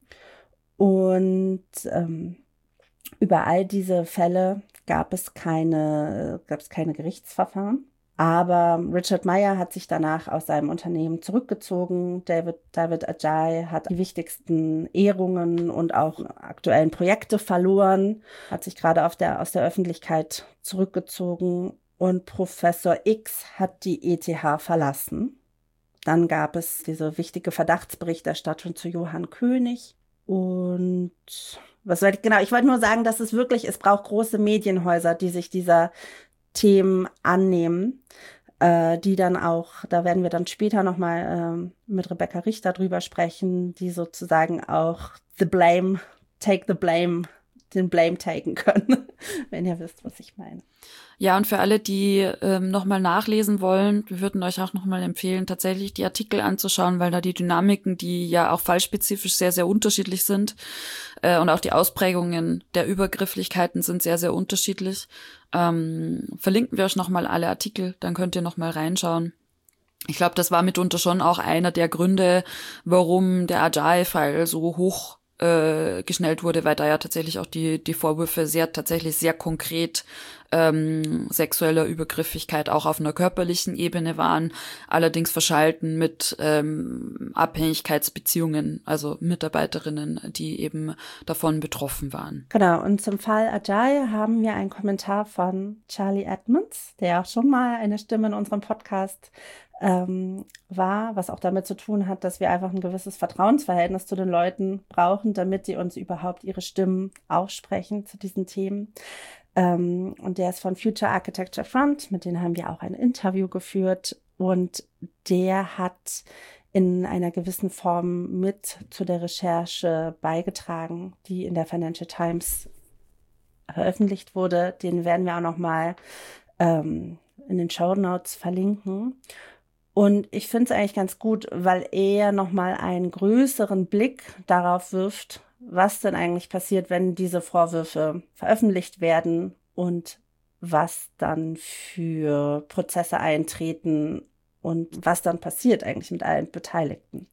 Und ähm, über all diese Fälle gab es keine, gab es keine Gerichtsverfahren. Aber Richard Meyer hat sich danach aus seinem Unternehmen zurückgezogen. David, David Adjaye hat die wichtigsten Ehrungen und auch aktuellen Projekte verloren, hat sich gerade auf der, aus der Öffentlichkeit zurückgezogen. Und Professor X hat die E T H verlassen. Dann gab es diese wichtige Verdachtsberichterstattung zu Johann König. Und was soll ich, genau, ich wollte nur sagen, dass es wirklich, es braucht große Medienhäuser, die sich dieser Themen annehmen, äh, die dann auch, da werden wir dann später nochmal äh, mit Rebecca Richter drüber sprechen, die sozusagen auch the blame, take the blame, den Blame taken können, wenn ihr wisst, was ich meine. Ja, und für alle, die ähm, nochmal nachlesen wollen, wir würden euch auch nochmal empfehlen, tatsächlich die Artikel anzuschauen, weil da die Dynamiken, die ja auch fallspezifisch sehr, sehr unterschiedlich sind äh, und auch die Ausprägungen der Übergrifflichkeiten sind sehr, sehr unterschiedlich. Ähm, verlinken wir euch nochmal alle Artikel, dann könnt ihr nochmal reinschauen. Ich glaube, das war mitunter schon auch einer der Gründe, warum der Adjaye-Fall so hoch äh, geschnellt wurde, weil da ja tatsächlich auch die die Vorwürfe sehr tatsächlich sehr konkret ähm, sexueller Übergriffigkeit auch auf einer körperlichen Ebene waren, allerdings verschalten mit ähm, Abhängigkeitsbeziehungen, also Mitarbeiterinnen, die eben davon betroffen waren. Genau, und zum Fall Adjaye haben wir einen Kommentar von Charlie Edmonds, der auch schon mal eine Stimme in unserem Podcast ähm, war, was auch damit zu tun hat, dass wir einfach ein gewisses Vertrauensverhältnis zu den Leuten brauchen, damit die uns überhaupt ihre Stimmen aussprechen zu diesen Themen. Ähm, und der ist von Future Architecture Front, mit denen haben wir auch ein Interview geführt und der hat in einer gewissen Form mit zu der Recherche beigetragen, die in der Financial Times veröffentlicht wurde. Den werden wir auch nochmal ähm, in den Shownotes verlinken. Und ich finde es eigentlich ganz gut, weil er nochmal einen größeren Blick darauf wirft, was denn eigentlich passiert, wenn diese Vorwürfe veröffentlicht werden und was dann für Prozesse eintreten und was dann passiert eigentlich mit allen Beteiligten.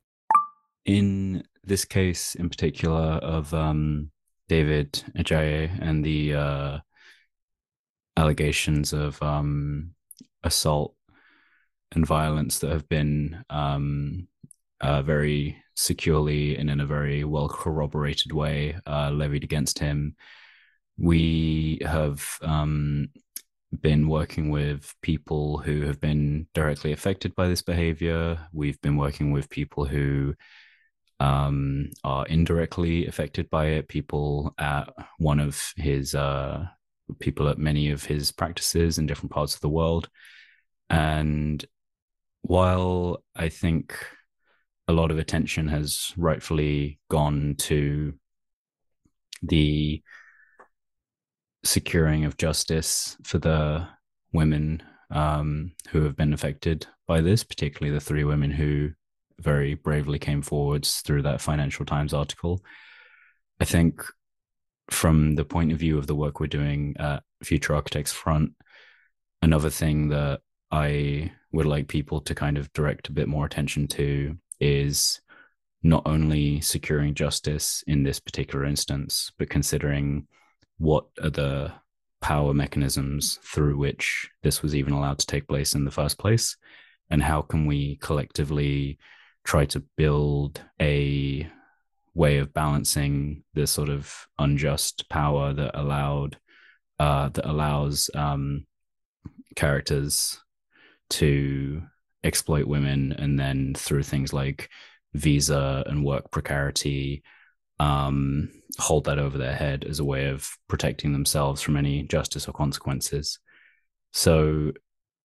In this case in particular of um, David Adjaye and the uh, allegations of um, assault and violence that have been um, uh, very securely and in a very well corroborated way uh, levied against him. We have um, been working with people who have been directly affected by this behavior. We've been working with people who um, are indirectly affected by it, people at one of his, uh, people at many of his practices in different parts of the world. And while I think a lot of attention has rightfully gone to the securing of justice for the women um, who have been affected by this, particularly the three women who very bravely came forwards through that Financial Times article. I think from the point of view of the work we're doing at Future Architects Front, another thing that I would like people to kind of direct a bit more attention to is not only securing justice in this particular instance, but considering what are the power mechanisms through which this was even allowed to take place in the first place, and how can we collectively try to build a way of balancing this sort of unjust power that allowed uh, that allows um, characters to exploit women, and then through things like visa and work precarity, um, hold that over their head as a way of protecting themselves from any justice or consequences. So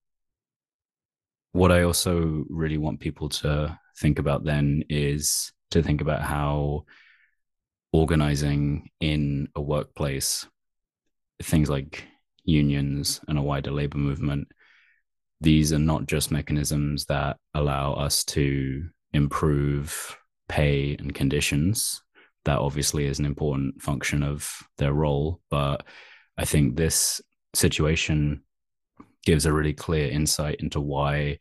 what I also really want people to think about then is to think about how organizing in a workplace, things like unions and a wider labor movement, these are not just mechanisms that allow us to improve pay and conditions. That obviously is an important function of their role, but I think this situation gives a really clear insight into why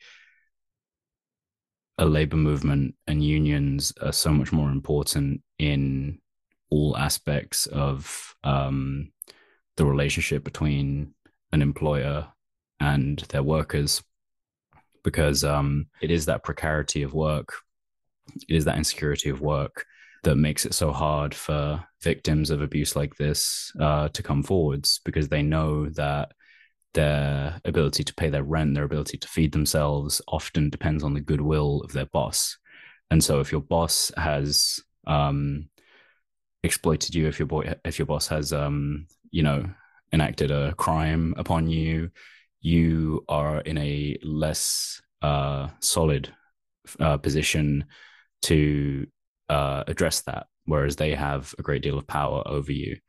a labor movement and unions are so much more important in all aspects of um, the relationship between an employer and their workers, because um, it is that precarity of work, it is that insecurity of work that makes it so hard for victims of abuse like this uh, to come forwards, because they know that their ability to pay their rent, their ability to feed themselves often depends on the goodwill of their boss. And so if your boss has um, exploited you, if your boy, if your boss has, um, you know, enacted a crime upon you, you are in a less uh, solid uh, position to uh, address that, whereas they have a great deal of power over you.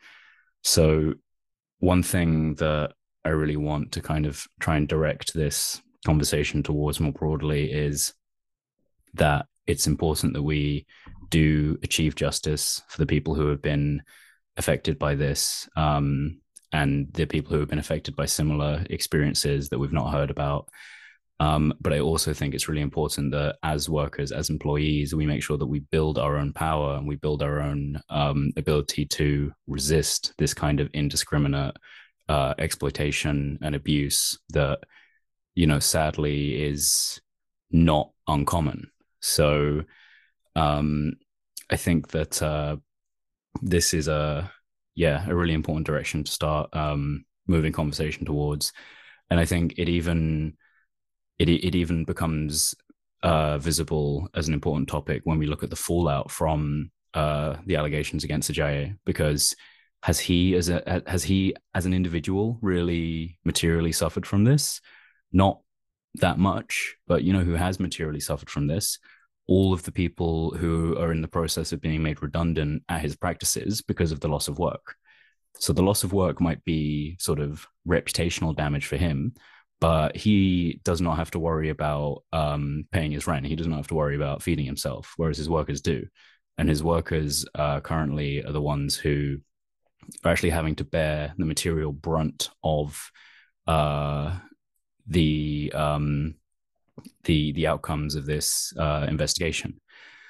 So one thing that I really want to kind of try and direct this conversation towards more broadly is that it's important that we do achieve justice for the people who have been affected by this, um, and the people who have been affected by similar experiences that we've not heard about. Um, but I also think it's really important that as workers, as employees, we make sure that we build our own power and we build our own um, ability to resist this kind of indiscriminate uh, exploitation and abuse that, you know, sadly is not uncommon. So um, I think that uh, this is a, yeah, a really important direction to start um, moving conversation towards. And I think it even, it, it even becomes uh, visible as an important topic when we look at the fallout from uh, the allegations against Ajayi, because has he as a has he as an individual really materially suffered from this? Not that much, but you know who has materially suffered from this? All of the people who are in the process of being made redundant at his practices because of the loss of work. So the loss of work might be sort of reputational damage for him, but he does not have to worry about um, paying his rent. He does not have to worry about feeding himself, whereas his workers do. And his workers uh, currently are the ones who are actually having to bear the material brunt of uh, the um, the the outcomes of this uh, investigation.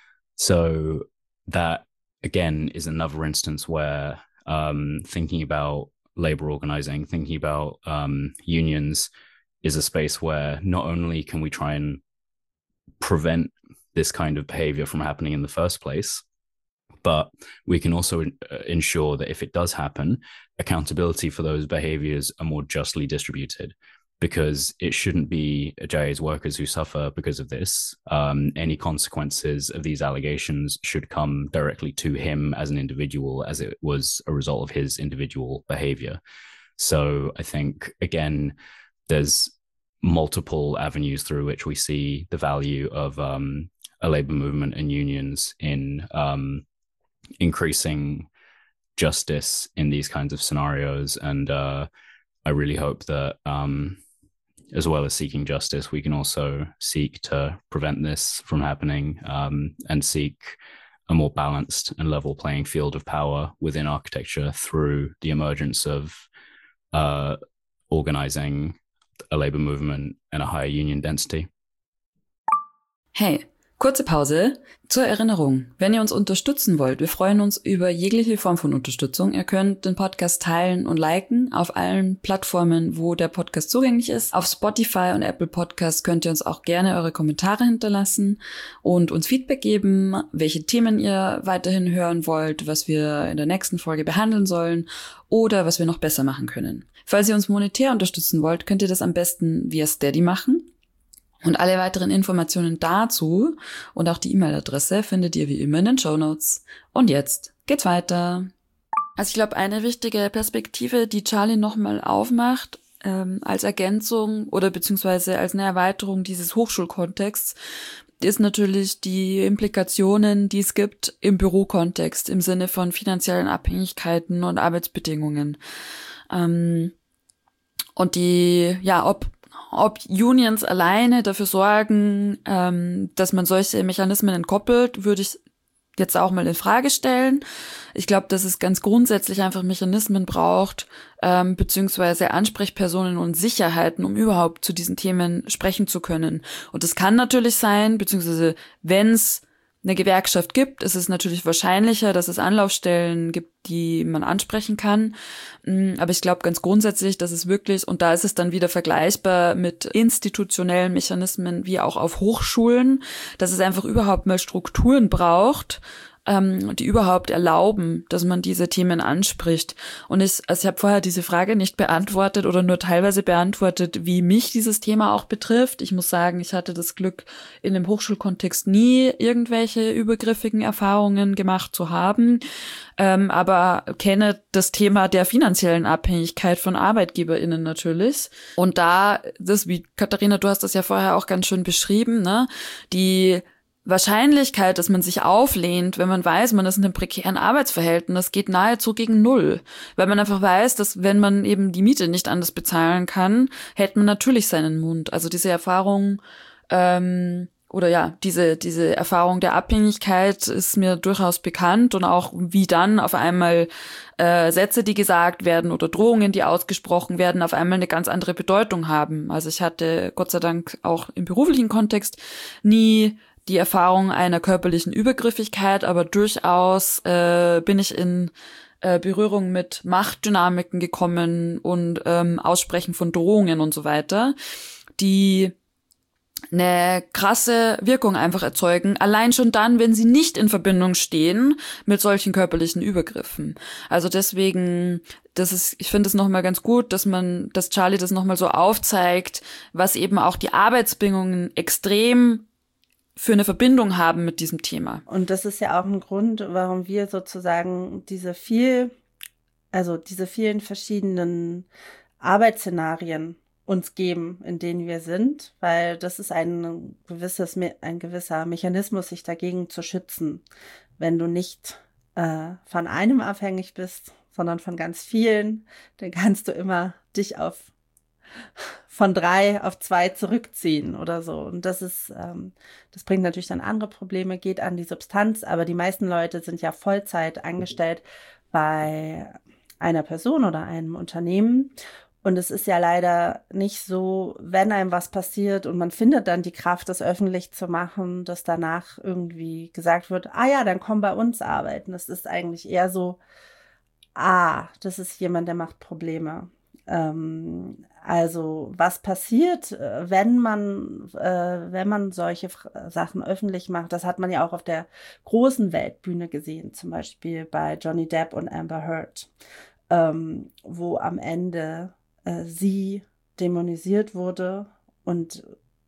So that again is another instance where um, thinking about labor organizing, thinking about um, unions is a space where not only can we try and prevent this kind of behavior from happening in the first place, but we can also ensure that if it does happen, accountability for those behaviors are more justly distributed, because it shouldn't be Ajayi's workers who suffer because of this. Um, any consequences of these allegations should come directly to him as an individual, as it was a result of his individual behavior. So I think, again, there's multiple avenues through which we see the value of um, a labor movement and unions in um, increasing justice in these kinds of scenarios. And uh, I really hope that um, as well as seeking justice, we can also seek to prevent this from happening um, and seek a more balanced and level playing field of power within architecture through the emergence of uh, organizing a labor movement and a higher union density. Hey, kurze Pause. Zur Erinnerung, wenn ihr uns unterstützen wollt, wir freuen uns über jegliche Form von Unterstützung. Ihr könnt den Podcast teilen und liken auf allen Plattformen, wo der Podcast zugänglich ist. Auf Spotify und Apple Podcasts könnt ihr uns auch gerne eure Kommentare hinterlassen und uns Feedback geben, welche Themen ihr weiterhin hören wollt, was wir in der nächsten Folge behandeln sollen oder was wir noch besser machen können. Falls ihr uns monetär unterstützen wollt, könnt ihr das am besten via Steady machen. Und alle weiteren Informationen dazu und auch die E-Mail-Adresse findet ihr wie immer in den Shownotes. Und jetzt geht's weiter. Also ich glaube, eine wichtige Perspektive, die Charlie nochmal aufmacht, ähm, als Ergänzung oder beziehungsweise als eine Erweiterung dieses Hochschulkontexts, ist natürlich die Implikationen, die es gibt im Bürokontext, im Sinne von finanziellen Abhängigkeiten und Arbeitsbedingungen. Ähm, und die, ja, ob Ob Unions alleine dafür sorgen, ähm, dass man solche Mechanismen entkoppelt, würde ich jetzt auch mal in Frage stellen. Ich glaube, dass es ganz grundsätzlich einfach Mechanismen braucht, ähm, beziehungsweise Ansprechpersonen und Sicherheiten, um überhaupt zu diesen Themen sprechen zu können. Und es kann natürlich sein, beziehungsweise wenn es eine Gewerkschaft gibt, ist es natürlich wahrscheinlicher, dass es Anlaufstellen gibt, die man ansprechen kann. Aber ich glaube ganz grundsätzlich, dass es wirklich, und da ist es dann wieder vergleichbar mit institutionellen Mechanismen wie auch auf Hochschulen, dass es einfach überhaupt mal Strukturen braucht, die überhaupt erlauben, dass man diese Themen anspricht. Und ich, also ich habe vorher diese Frage nicht beantwortet oder nur teilweise beantwortet, wie mich dieses Thema auch betrifft. Ich muss sagen, ich hatte das Glück, in dem Hochschulkontext nie irgendwelche übergriffigen Erfahrungen gemacht zu haben, ähm, aber kenne das Thema der finanziellen Abhängigkeit von ArbeitgeberInnen natürlich. Und da, das, wie Katharina, du hast das ja vorher auch ganz schön beschrieben, ne, die Wahrscheinlichkeit, dass man sich auflehnt, wenn man weiß, man ist in einem prekären Arbeitsverhältnis, geht nahezu gegen null. Weil man einfach weiß, dass wenn man eben die Miete nicht anders bezahlen kann, hält man natürlich seinen Mund. Also diese Erfahrung, ähm, oder ja, diese, diese Erfahrung der Abhängigkeit ist mir durchaus bekannt und auch wie dann auf einmal äh, Sätze, die gesagt werden oder Drohungen, die ausgesprochen werden, auf einmal eine ganz andere Bedeutung haben. Also ich hatte Gott sei Dank auch im beruflichen Kontext nie die Erfahrung einer körperlichen Übergriffigkeit, aber durchaus äh, bin ich in äh, Berührung mit Machtdynamiken gekommen und ähm, Aussprechen von Drohungen und so weiter, die eine krasse Wirkung einfach erzeugen, allein schon dann, wenn sie nicht in Verbindung stehen mit solchen körperlichen Übergriffen. Also deswegen, das ist, ich finde es nochmal ganz gut, dass man, dass Charlie das nochmal so aufzeigt, was eben auch die Arbeitsbedingungen extrem für eine Verbindung haben mit diesem Thema. Und das ist ja auch ein Grund, warum wir sozusagen diese viel, also diese vielen verschiedenen Arbeitsszenarien uns geben, in denen wir sind, weil das ist ein gewisses, ein gewisser Mechanismus, sich dagegen zu schützen, wenn du nicht äh, von einem abhängig bist, sondern von ganz vielen, dann kannst du immer dich auf von drei auf zwei zurückziehen oder so. Und das ist, ähm, das bringt natürlich dann andere Probleme, geht an die Substanz, aber die meisten Leute sind ja Vollzeit angestellt bei einer Person oder einem Unternehmen. Und es ist ja leider nicht so, wenn einem was passiert und man findet dann die Kraft, das öffentlich zu machen, dass danach irgendwie gesagt wird, ah ja, dann komm bei uns arbeiten. Das ist eigentlich eher so, ah, das ist jemand, der macht Probleme. Ähm, also was passiert, wenn man, äh, wenn man solche Sachen öffentlich macht? Das hat man ja auch auf der großen Weltbühne gesehen, zum Beispiel bei Johnny Depp und Amber Heard, ähm, wo am Ende äh, sie dämonisiert wurde und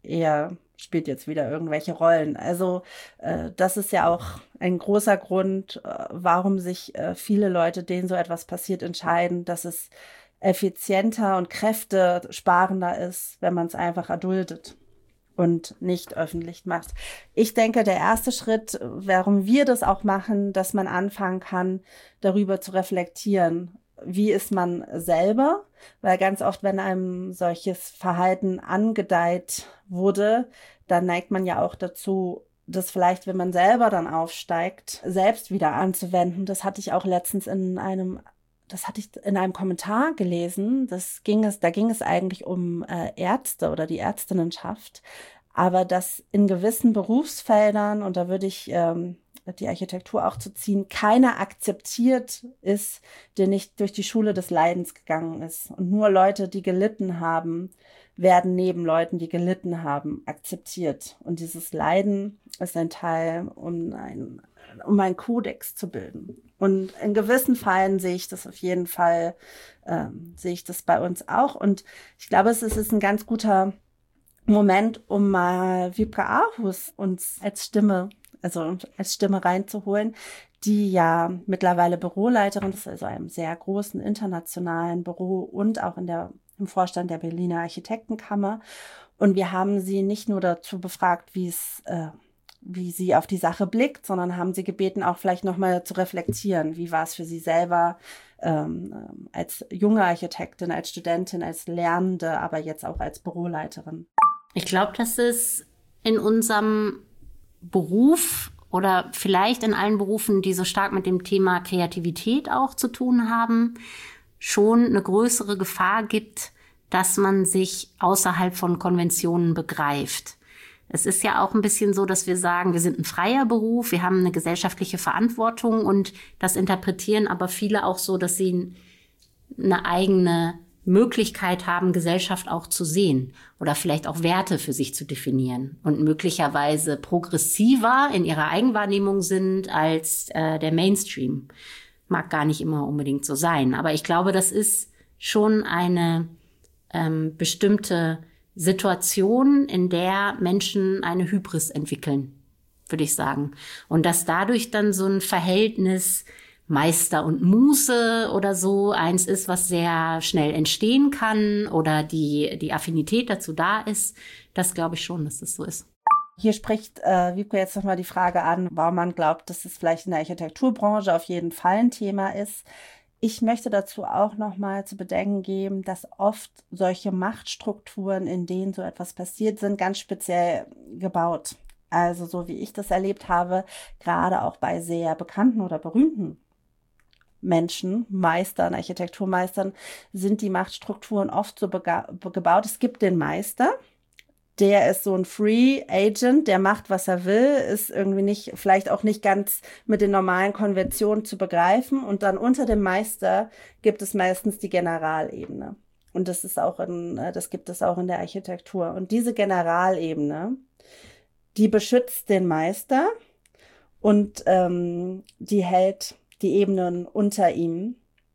er spielt jetzt wieder irgendwelche Rollen. Also äh, das ist ja auch ein großer Grund, äh, warum sich äh, viele Leute, denen so etwas passiert, entscheiden, dass es effizienter und kräftesparender ist, wenn man es einfach erduldet und nicht öffentlich macht. Ich denke, der erste Schritt, warum wir das auch machen, dass man anfangen kann, darüber zu reflektieren. Wie ist man selber? Weil ganz oft, wenn einem solches Verhalten angedeiht wurde, dann neigt man ja auch dazu, das vielleicht, wenn man selber dann aufsteigt, selbst wieder anzuwenden. Das hatte ich auch letztens in einem Das hatte ich in einem Kommentar gelesen. Das ging es, da ging es eigentlich um äh, Ärzte oder die Ärztinnenschaft. Aber dass in gewissen Berufsfeldern, und da würde ich ähm, die Architektur auch zu ziehen, keiner akzeptiert ist, der nicht durch die Schule des Leidens gegangen ist. Und nur Leute, die gelitten haben, werden neben Leuten, die gelitten haben, akzeptiert. Und dieses Leiden ist ein Teil, um ein um einen Kodex zu bilden. Und in gewissen Fällen sehe ich das auf jeden Fall, ähm, sehe ich das bei uns auch. Und ich glaube, es ist, es ist ein ganz guter Moment, um mal Wiebke Aarhus uns als Stimme, also als Stimme reinzuholen, die ja mittlerweile Büroleiterin ist, also einem sehr großen internationalen Büro und auch in der, im Vorstand der Berliner Architektenkammer. Und wir haben sie nicht nur dazu befragt, wie es äh, wie sie auf die Sache blickt, sondern haben sie gebeten, auch vielleicht nochmal zu reflektieren. Wie war es für sie selber ähm, als junge Architektin, als Studentin, als Lernende, aber jetzt auch als Büroleiterin? Ich glaube, dass es in unserem Beruf oder vielleicht in allen Berufen, die so stark mit dem Thema Kreativität auch zu tun haben, schon eine größere Gefahr gibt, dass man sich außerhalb von Konventionen begreift. Es ist ja auch ein bisschen so, dass wir sagen, wir sind ein freier Beruf, wir haben eine gesellschaftliche Verantwortung und das interpretieren aber viele auch so, dass sie eine eigene Möglichkeit haben, Gesellschaft auch zu sehen oder vielleicht auch Werte für sich zu definieren und möglicherweise progressiver in ihrer Eigenwahrnehmung sind als äh, der Mainstream. Mag gar nicht immer unbedingt so sein, aber ich glaube, das ist schon eine ähm, bestimmte Situation, in der Menschen eine Hybris entwickeln, würde ich sagen. Und dass dadurch dann so ein Verhältnis Meister und Muse oder so eins ist, was sehr schnell entstehen kann oder die, die Affinität dazu da ist, das glaube ich schon, dass das so ist. Hier spricht äh, Wiebke jetzt nochmal die Frage an, warum man glaubt, dass es vielleicht in der Architekturbranche auf jeden Fall ein Thema ist. Ich möchte dazu auch nochmal zu bedenken geben, dass oft solche Machtstrukturen, in denen so etwas passiert, sind ganz speziell gebaut. Also so wie ich das erlebt habe, gerade auch bei sehr bekannten oder berühmten Menschen, Meistern, Architekturmeistern, sind die Machtstrukturen oft so gebaut. Es gibt den Meister, der ist so ein Free Agent, der macht, was er will, ist irgendwie nicht, vielleicht auch nicht ganz mit den normalen Konventionen zu begreifen. Und dann unter dem Meister gibt es meistens die Generalebene. Und das ist auch in, das gibt es auch in der Architektur. Und diese Generalebene, die beschützt den Meister und ähm, die hält die Ebenen unter ihm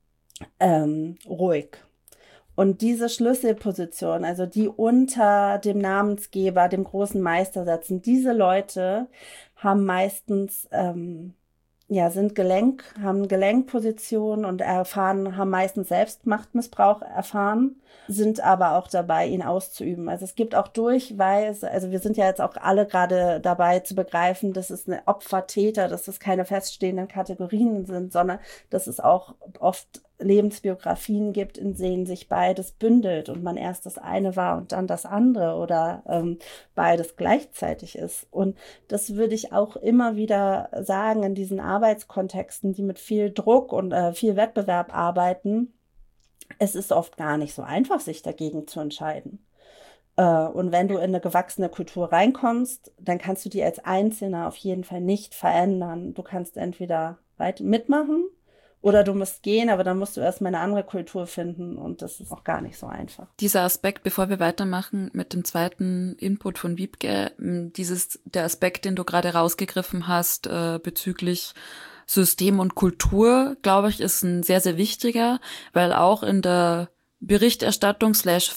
ähm, ruhig. Und diese Schlüsselposition, also die unter dem Namensgeber, dem großen Meister sitzen, diese Leute haben meistens, ähm, ja, sind Gelenk, haben Gelenkpositionen und erfahren, haben meistens selbst Machtmissbrauch erfahren, sind aber auch dabei, ihn auszuüben. Also es gibt auch Durchweise, also wir sind ja jetzt auch alle gerade dabei zu begreifen, dass es eine Opfer-Täter, dass es keine feststehenden Kategorien sind, sondern dass es auch oft Lebensbiografien gibt, in denen sich beides bündelt und man erst das eine war und dann das andere oder ähm, beides gleichzeitig ist. Und das würde ich auch immer wieder sagen in diesen Arbeitskontexten, die mit viel Druck und äh, viel Wettbewerb arbeiten. Es ist oft gar nicht so einfach, sich dagegen zu entscheiden. Äh, und wenn du in eine gewachsene Kultur reinkommst, dann kannst du die als Einzelner auf jeden Fall nicht verändern. Du kannst entweder weit mitmachen Oder du musst gehen, aber dann musst du erstmal eine andere Kultur finden und das ist auch gar nicht so einfach. Dieser Aspekt, bevor wir weitermachen mit dem zweiten Input von Wiebke, dieses, der Aspekt, den du gerade rausgegriffen hast, äh, bezüglich System und Kultur, glaube ich, ist ein sehr, sehr wichtiger, weil auch in der Berichterstattung slash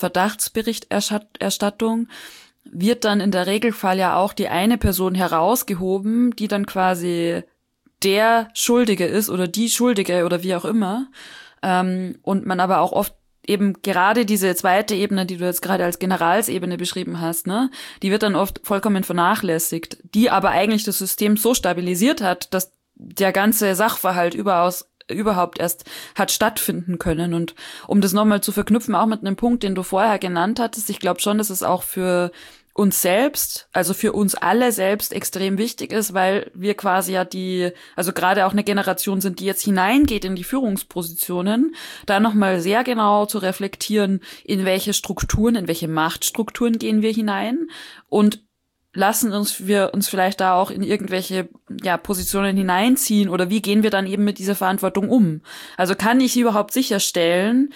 Verdachtsberichterstattung wird dann in der Regelfall ja auch die eine Person herausgehoben, die dann quasi der Schuldige ist oder die Schuldige oder wie auch immer. Ähm, und man aber auch oft eben gerade diese zweite Ebene, die du jetzt gerade als Generalsebene beschrieben hast, ne, die wird dann oft vollkommen vernachlässigt, die aber eigentlich das System so stabilisiert hat, dass der ganze Sachverhalt überaus überhaupt erst hat stattfinden können. Und um das nochmal zu verknüpfen, auch mit einem Punkt, den du vorher genannt hattest, ich glaube schon, dass es auch für uns selbst, also für uns alle selbst extrem wichtig ist, weil wir quasi ja die, also gerade auch eine Generation sind, die jetzt hineingeht in die Führungspositionen, da nochmal sehr genau zu reflektieren, in welche Strukturen, in welche Machtstrukturen gehen wir hinein und lassen uns wir uns vielleicht da auch in irgendwelche ja Positionen hineinziehen oder wie gehen wir dann eben mit dieser Verantwortung um? Also kann ich überhaupt sicherstellen,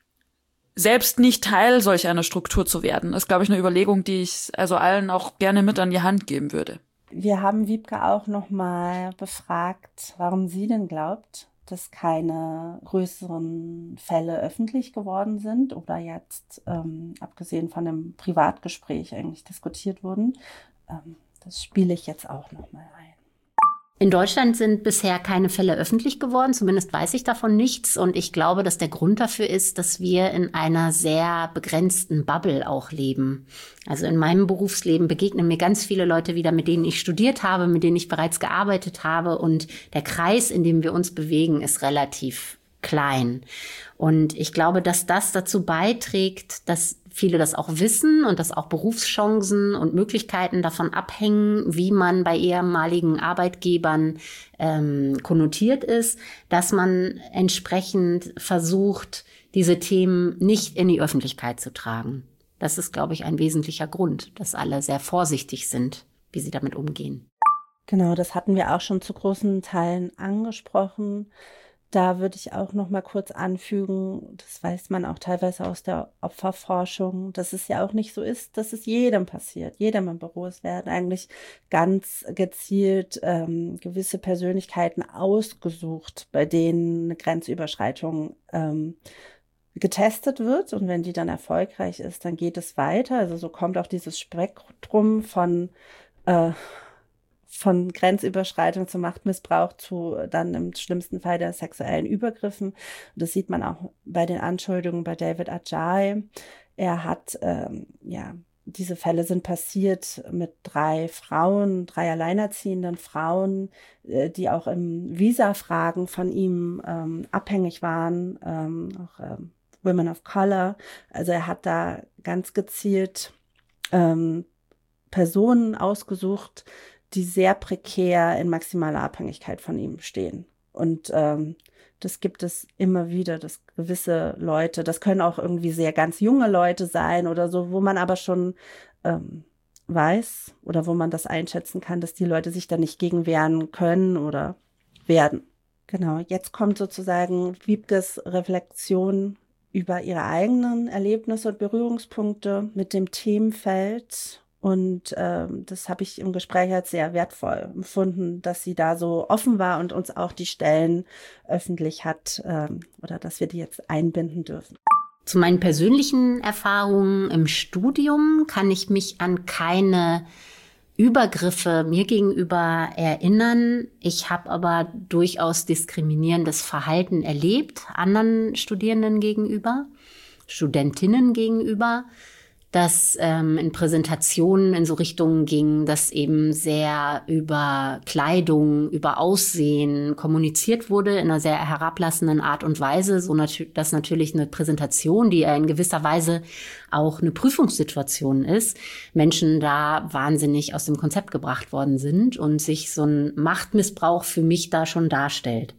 selbst nicht Teil solch einer Struktur zu werden? Das ist, glaube ich, eine Überlegung, die ich also allen auch gerne mit an die Hand geben würde. Wir haben Wiebke auch nochmal befragt, warum sie denn glaubt, dass keine größeren Fälle öffentlich geworden sind oder jetzt, ähm, abgesehen von einem Privatgespräch, eigentlich diskutiert wurden. Ähm, das spiele ich jetzt auch nochmal ein. In Deutschland sind bisher keine Fälle öffentlich geworden, zumindest weiß ich davon nichts. Und ich glaube, dass der Grund dafür ist, dass wir in einer sehr begrenzten Bubble auch leben. Also in meinem Berufsleben begegnen mir ganz viele Leute wieder, mit denen ich studiert habe, mit denen ich bereits gearbeitet habe. Und der Kreis, in dem wir uns bewegen, ist relativ klein. Und ich glaube, dass das dazu beiträgt, dass viele das auch wissen und dass auch Berufschancen und Möglichkeiten davon abhängen, wie man bei ehemaligen Arbeitgebern ähm, konnotiert ist, dass man entsprechend versucht, diese Themen nicht in die Öffentlichkeit zu tragen. Das ist, glaube ich, ein wesentlicher Grund, dass alle sehr vorsichtig sind, wie sie damit umgehen. Genau, das hatten wir auch schon zu großen Teilen angesprochen. Da würde ich auch noch mal kurz anfügen, das weiß man auch teilweise aus der Opferforschung, dass es ja auch nicht so ist, dass es jedem passiert. Jedem im Büro. Es werden eigentlich ganz gezielt ähm, gewisse Persönlichkeiten ausgesucht, bei denen eine Grenzüberschreitung ähm, getestet wird. Und wenn die dann erfolgreich ist, dann geht es weiter. Also so kommt auch dieses Spektrum von äh, von Grenzüberschreitung zu Machtmissbrauch zu dann im schlimmsten Fall der sexuellen Übergriffen. Und das sieht man auch bei den Anschuldigungen bei David Adjaye. Er hat, ähm, ja, diese Fälle sind passiert mit drei Frauen, drei alleinerziehenden Frauen, äh, die auch im Visa-Fragen von ihm ähm, abhängig waren, ähm, auch ähm, Women of Color. Also er hat da ganz gezielt ähm, Personen ausgesucht, die sehr prekär in maximaler Abhängigkeit von ihm stehen. Und ähm, das gibt es immer wieder, dass gewisse Leute, das können auch irgendwie sehr ganz junge Leute sein oder so, wo man aber schon ähm, weiß oder wo man das einschätzen kann, dass die Leute sich da nicht gegen wehren können oder werden. Genau, jetzt kommt sozusagen Wiebkes Reflexion über ihre eigenen Erlebnisse und Berührungspunkte mit dem Themenfeld. Und ähm, das habe ich im Gespräch als sehr wertvoll empfunden, dass sie da so offen war und uns auch die Stellen öffentlich hat ähm, oder dass wir die jetzt einbinden dürfen. Zu meinen persönlichen Erfahrungen im Studium kann ich mich an keine Übergriffe mir gegenüber erinnern. Ich habe aber durchaus diskriminierendes Verhalten erlebt, anderen Studierenden gegenüber, Studentinnen gegenüber, dass ähm, in Präsentationen in so Richtungen ging, dass eben sehr über Kleidung, über Aussehen kommuniziert wurde in einer sehr herablassenden Art und Weise, so nat- dass natürlich eine Präsentation, die ja in gewisser Weise auch eine Prüfungssituation ist, Menschen da wahnsinnig aus dem Konzept gebracht worden sind und sich so ein Machtmissbrauch für mich da schon darstellt.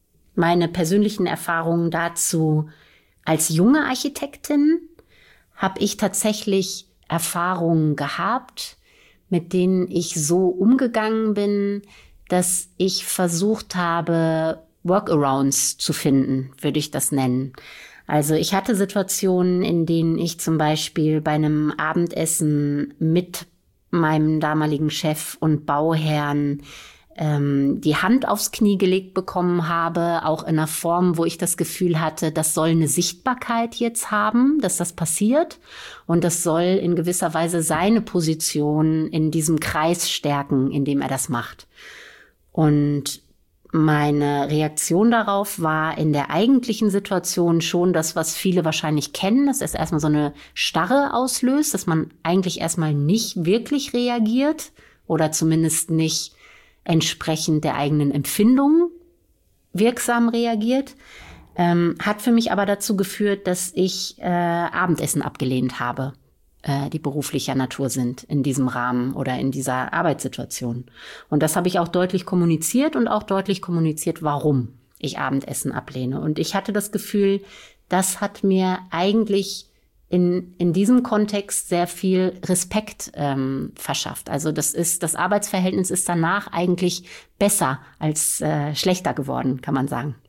Meine persönlichen Erfahrungen dazu als junge Architektin habe ich tatsächlich Erfahrungen gehabt, mit denen ich so umgegangen bin, dass ich versucht habe, Workarounds zu finden, würde ich das nennen. Also ich hatte Situationen, in denen ich zum Beispiel bei einem Abendessen mit meinem damaligen Chef und Bauherrn ähm, die Hand aufs Knie gelegt bekommen habe, auch in einer Form, wo ich das Gefühl hatte, das soll eine Sichtbarkeit jetzt haben, dass das passiert. Und das soll in gewisser Weise seine Position in diesem Kreis stärken, in dem er das macht. Und meine Reaktion darauf war in der eigentlichen Situation schon das, was viele wahrscheinlich kennen, dass es erstmal so eine Starre auslöst, dass man eigentlich erstmal nicht wirklich reagiert oder zumindest nicht entsprechend der eigenen Empfindungen wirksam reagiert. Ähm, hat für mich aber dazu geführt, dass ich äh, Abendessen abgelehnt habe, äh, die beruflicher Natur sind in diesem Rahmen oder in dieser Arbeitssituation. Und das habe ich auch deutlich kommuniziert und auch deutlich kommuniziert, warum ich Abendessen ablehne. Und ich hatte das Gefühl, das hat mir eigentlich in in diesem Kontext sehr viel Respekt ähm, verschafft. Also das ist das Arbeitsverhältnis ist danach eigentlich besser als äh, schlechter geworden, kann man sagen.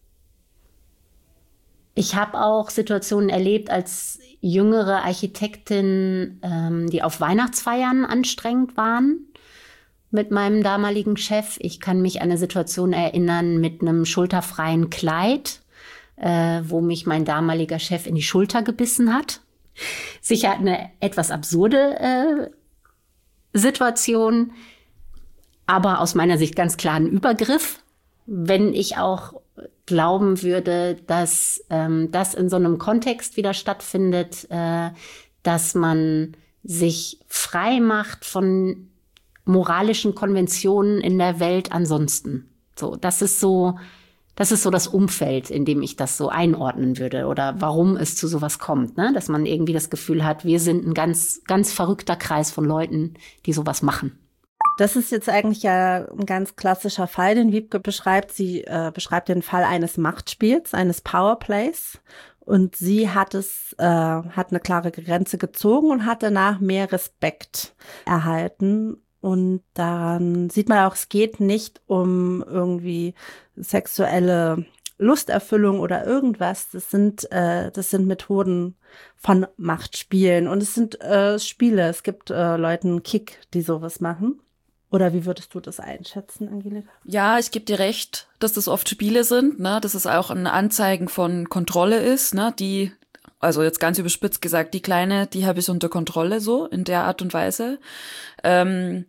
Ich habe auch Situationen erlebt als jüngere Architektin, ähm, die auf Weihnachtsfeiern anstrengend waren mit meinem damaligen Chef. Ich kann mich an eine Situation erinnern mit einem schulterfreien Kleid, äh, wo mich mein damaliger Chef in die Schulter gebissen hat. Sicher eine etwas absurde äh, Situation, aber aus meiner Sicht ganz klar ein Übergriff. Wenn ich auch glauben würde, dass ähm, das in so einem Kontext wieder stattfindet, äh, dass man sich frei macht von moralischen Konventionen in der Welt ansonsten. So, das ist so, das ist so das Umfeld, in dem ich das so einordnen würde oder warum es zu sowas kommt, ne? Dass man irgendwie das Gefühl hat, wir sind ein ganz, ganz verrückter Kreis von Leuten, die sowas machen. Das ist jetzt eigentlich ja ein ganz klassischer Fall, den Wiebke beschreibt. Sie äh, beschreibt den Fall eines Machtspiels, eines Powerplays. Und sie hat es, äh, hat eine klare Grenze gezogen und hat danach mehr Respekt erhalten. Und daran sieht man auch, es geht nicht um irgendwie sexuelle Lusterfüllung oder irgendwas. Das sind, äh, das sind Methoden von Machtspielen. Und es sind äh, Spiele. Es gibt äh, Leute einen Kick, die sowas machen. Oder wie würdest du das einschätzen, Angelika? Ja, ich gebe dir recht, dass das oft Spiele sind, ne, dass es auch ein Anzeigen von Kontrolle ist, ne, die, also jetzt ganz überspitzt gesagt, die Kleine, die habe ich unter Kontrolle, so, in der Art und Weise. Ähm,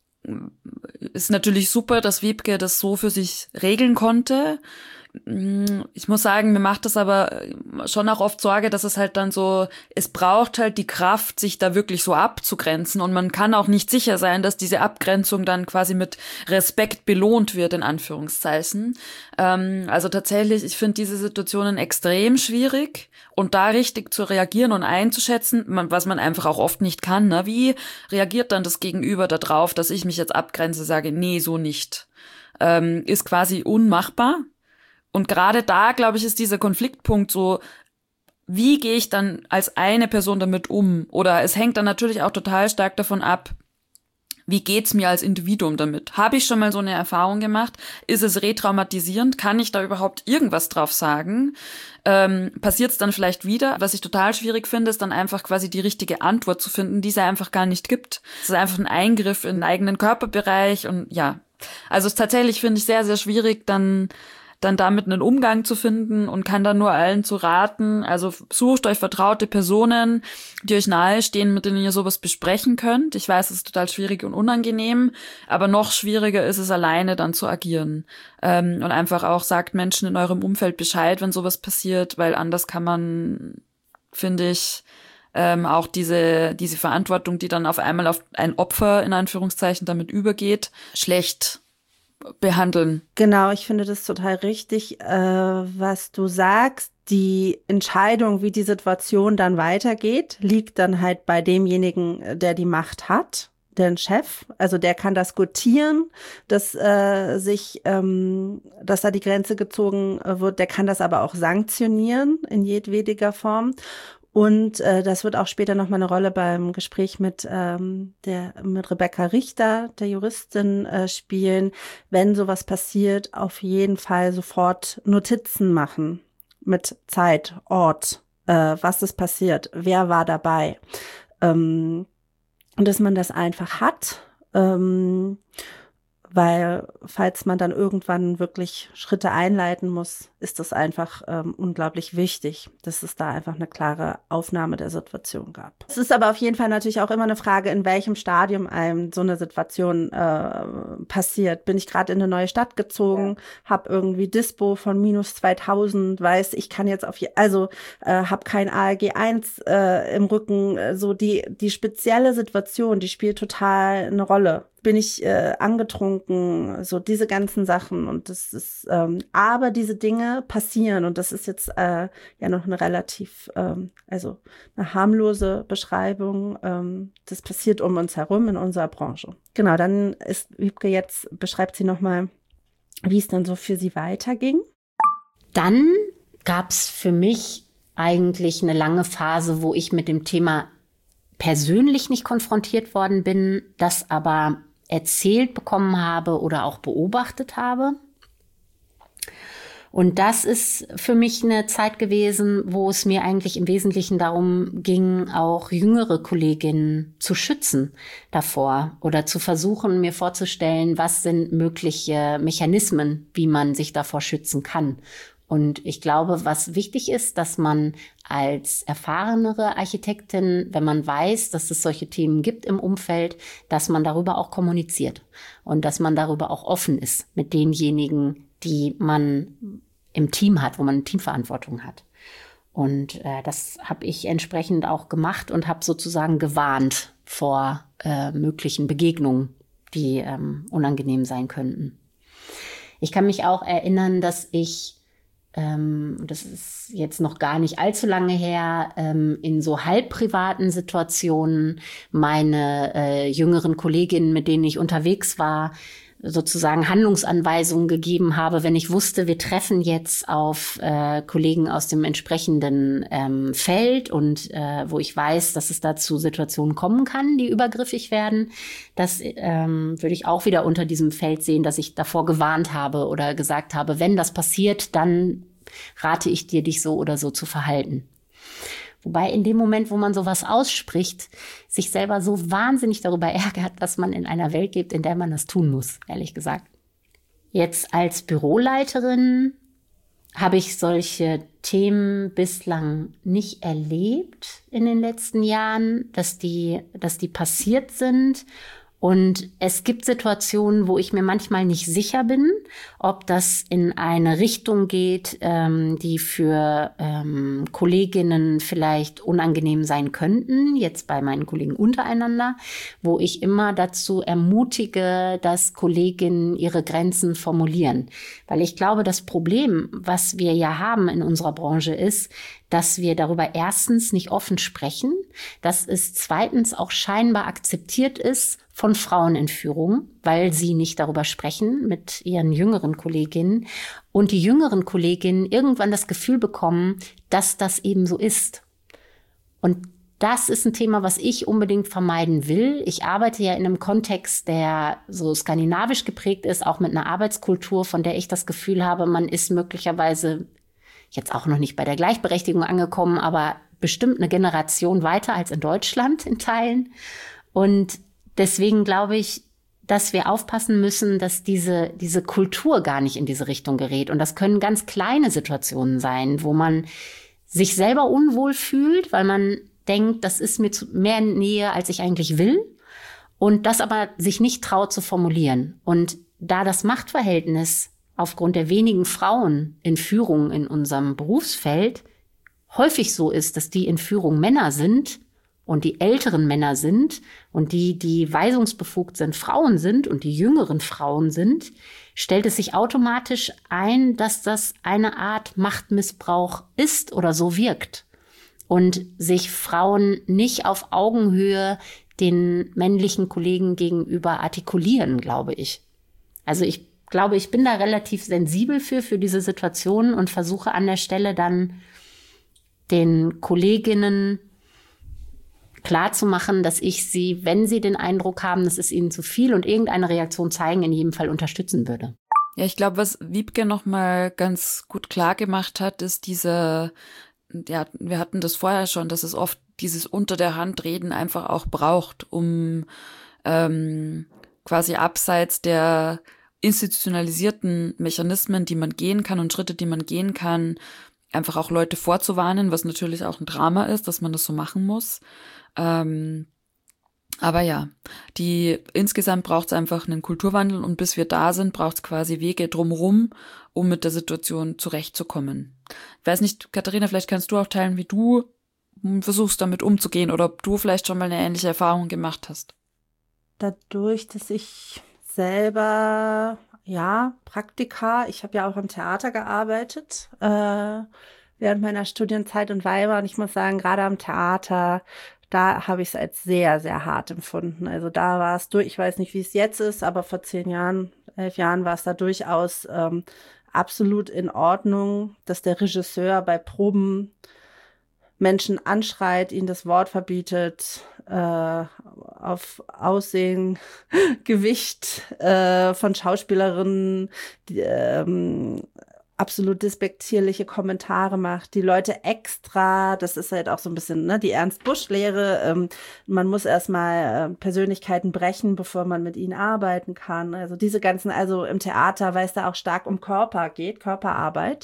ist natürlich super, dass Wiebke das so für sich regeln konnte. Ich muss sagen, mir macht das aber schon auch oft Sorge, dass es halt dann so, es braucht halt die Kraft, sich da wirklich so abzugrenzen und man kann auch nicht sicher sein, dass diese Abgrenzung dann quasi mit Respekt belohnt wird, in Anführungszeichen. Ähm, also tatsächlich, ich finde diese Situationen extrem schwierig und da richtig zu reagieren und einzuschätzen, man, was man einfach auch oft nicht kann, ne? Wie reagiert dann das Gegenüber da drauf, dass ich mich jetzt abgrenze, sage, nee, so nicht, ähm, ist quasi unmachbar. Und gerade da, glaube ich, ist dieser Konfliktpunkt so, wie gehe ich dann als eine Person damit um? Oder es hängt dann natürlich auch total stark davon ab, wie geht's mir als Individuum damit? Habe ich schon mal so eine Erfahrung gemacht? Ist es retraumatisierend? Kann ich da überhaupt irgendwas drauf sagen? Ähm, passiert es dann vielleicht wieder? Was ich total schwierig finde, ist dann einfach quasi die richtige Antwort zu finden, die es einfach gar nicht gibt. Es ist einfach ein Eingriff in den eigenen Körperbereich und ja. Also es tatsächlich finde ich sehr, sehr schwierig, dann dann damit einen Umgang zu finden und kann dann nur allen zu raten, also sucht euch vertraute Personen, die euch nahestehen, mit denen ihr sowas besprechen könnt. Ich weiß, es ist total schwierig und unangenehm, aber noch schwieriger ist es, alleine dann zu agieren. Ähm, und einfach auch sagt Menschen in eurem Umfeld Bescheid, wenn sowas passiert, weil anders kann man, finde ich, ähm, auch diese diese Verantwortung, die dann auf einmal auf ein Opfer, in Anführungszeichen, damit übergeht, schlecht behandeln. Genau, ich finde das total richtig, äh, was du sagst. Die Entscheidung, wie die Situation dann weitergeht, liegt dann halt bei demjenigen, der die Macht hat, den Chef. Also der kann das gutieren, dass äh, sich, ähm, dass da die Grenze gezogen wird. Der kann das aber auch sanktionieren in jedwediger Form. Und äh, das wird auch später nochmal eine Rolle beim Gespräch mit, ähm, der, mit Rebecca Richter, der Juristin, äh, spielen. Wenn sowas passiert, auf jeden Fall sofort Notizen machen mit Zeit, Ort, äh, was ist passiert, wer war dabei. Ähm, und dass man das einfach hat, ähm, weil falls man dann irgendwann wirklich Schritte einleiten muss, ist das einfach ähm, unglaublich wichtig, dass es da einfach eine klare Aufnahme der Situation gab. Es ist aber auf jeden Fall natürlich auch immer eine Frage, in welchem Stadium einem so eine Situation äh, passiert. Bin ich gerade in eine neue Stadt gezogen, ja. habe irgendwie Dispo von minus zweitausend, weiß, ich kann jetzt auf, je, also äh, habe kein A L G eins äh, im Rücken, äh, so die die spezielle Situation, die spielt total eine Rolle. Bin ich äh, angetrunken, so diese ganzen Sachen und das ist, ähm, aber diese Dinge passieren und das ist jetzt äh, ja noch eine relativ, ähm, also eine harmlose Beschreibung, ähm, das passiert um uns herum in unserer Branche. Genau, dann ist Wiebke jetzt, beschreibt sie nochmal, wie es dann so für sie weiterging. Dann gab es für mich eigentlich eine lange Phase, wo ich mit dem Thema persönlich nicht konfrontiert worden bin, das aber erzählt bekommen habe oder auch beobachtet habe. Und das ist für mich eine Zeit gewesen, wo es mir eigentlich im Wesentlichen darum ging, auch jüngere Kolleginnen zu schützen davor oder zu versuchen, mir vorzustellen, was sind mögliche Mechanismen, wie man sich davor schützen kann. Und ich glaube, was wichtig ist, dass man als erfahrenere Architektin, wenn man weiß, dass es solche Themen gibt im Umfeld, dass man darüber auch kommuniziert und dass man darüber auch offen ist mit denjenigen, die man im Team hat, wo man eine Teamverantwortung hat. Und äh, das habe ich entsprechend auch gemacht und habe sozusagen gewarnt vor äh, möglichen Begegnungen, die ähm, unangenehm sein könnten. Ich kann mich auch erinnern, dass ich Ähm, das ist jetzt noch gar nicht allzu lange her, ähm, in so halb privaten Situationen meine äh, jüngeren Kolleginnen, mit denen ich unterwegs war, sozusagen Handlungsanweisungen gegeben habe, wenn ich wusste, wir treffen jetzt auf äh, Kollegen aus dem entsprechenden ähm, Feld und äh, wo ich weiß, dass es da zu Situationen kommen kann, die übergriffig werden. Das ähm, würde ich auch wieder unter diesem Feld sehen, dass ich davor gewarnt habe oder gesagt habe, wenn das passiert, dann rate ich dir, dich so oder so zu verhalten. Wobei in dem Moment, wo man sowas ausspricht, sich selber so wahnsinnig darüber ärgert, dass man in einer Welt lebt, in der man das tun muss, ehrlich gesagt. Jetzt als Büroleiterin habe ich solche Themen bislang nicht erlebt in den letzten Jahren, dass die, dass die passiert sind. Und es gibt Situationen, wo ich mir manchmal nicht sicher bin, ob das in eine Richtung geht, ähm, die für ähm, Kolleginnen vielleicht unangenehm sein könnten, jetzt bei meinen Kollegen untereinander, wo ich immer dazu ermutige, dass Kolleginnen ihre Grenzen formulieren. Weil ich glaube, das Problem, was wir ja haben in unserer Branche, ist, dass wir darüber erstens nicht offen sprechen, dass es zweitens auch scheinbar akzeptiert ist von Frauen in Führung, weil sie nicht darüber sprechen mit ihren jüngeren Kolleginnen und die jüngeren Kolleginnen irgendwann das Gefühl bekommen, dass das eben so ist. Und das ist ein Thema, was ich unbedingt vermeiden will. Ich arbeite ja in einem Kontext, der so skandinavisch geprägt ist, auch mit einer Arbeitskultur, von der ich das Gefühl habe, man ist möglicherweise jetzt auch noch nicht bei der Gleichberechtigung angekommen, aber bestimmt eine Generation weiter als in Deutschland in Teilen. Und deswegen glaube ich, dass wir aufpassen müssen, dass diese, diese Kultur gar nicht in diese Richtung gerät. Und das können ganz kleine Situationen sein, wo man sich selber unwohl fühlt, weil man denkt, das ist mir zu mehr Nähe, als ich eigentlich will. Und das aber sich nicht traut zu formulieren. Und da das Machtverhältnis aufgrund der wenigen Frauen in Führung in unserem Berufsfeld häufig so ist, dass die in Führung Männer sind und die älteren Männer sind und die, die weisungsbefugt sind, Frauen sind und die jüngeren Frauen sind, stellt es sich automatisch ein, dass das eine Art Machtmissbrauch ist oder so wirkt und sich Frauen nicht auf Augenhöhe den männlichen Kollegen gegenüber artikulieren, glaube ich. Also ich glaube, ich bin da relativ sensibel für, für diese Situationen und versuche an der Stelle dann den Kolleginnen klar zu machen, dass ich sie, wenn sie den Eindruck haben, es ist ihnen zu viel und irgendeine Reaktion zeigen, in jedem Fall unterstützen würde. Ja, ich glaube, was Wiebke nochmal ganz gut klar gemacht hat, ist diese, ja, wir hatten das vorher schon, dass es oft dieses unter der Hand reden einfach auch braucht, um ähm, quasi abseits der institutionalisierten Mechanismen, die man gehen kann und Schritte, die man gehen kann, einfach auch Leute vorzuwarnen, was natürlich auch ein Drama ist, dass man das so machen muss. Ähm, aber ja, die insgesamt braucht es einfach einen Kulturwandel und bis wir da sind, braucht es quasi Wege drumherum, um mit der Situation zurechtzukommen. Ich weiß nicht, Katharina, vielleicht kannst du auch teilen, wie du versuchst, damit umzugehen oder ob du vielleicht schon mal eine ähnliche Erfahrung gemacht hast. Dadurch, dass ich selber, ja, Praktika, ich habe ja auch im Theater gearbeitet, äh, während meiner Studienzeit in Weimar und ich muss sagen, gerade am Theater, da habe ich es als sehr, sehr hart empfunden. Also da war es durch, ich weiß nicht, wie es jetzt ist, aber vor zehn Jahren, elf Jahren war es da durchaus ähm, absolut in Ordnung, dass der Regisseur bei Proben Menschen anschreit, ihnen das Wort verbietet, äh, auf Aussehen, Gewicht äh, von Schauspielerinnen, die, ähm, absolut despektierliche Kommentare macht, die Leute extra, das ist halt auch so ein bisschen ne, die Ernst-Busch-Lehre, ähm, man muss erstmal äh, Persönlichkeiten brechen, bevor man mit ihnen arbeiten kann. Also diese ganzen, also im Theater, weil es da auch stark um Körper geht, Körperarbeit,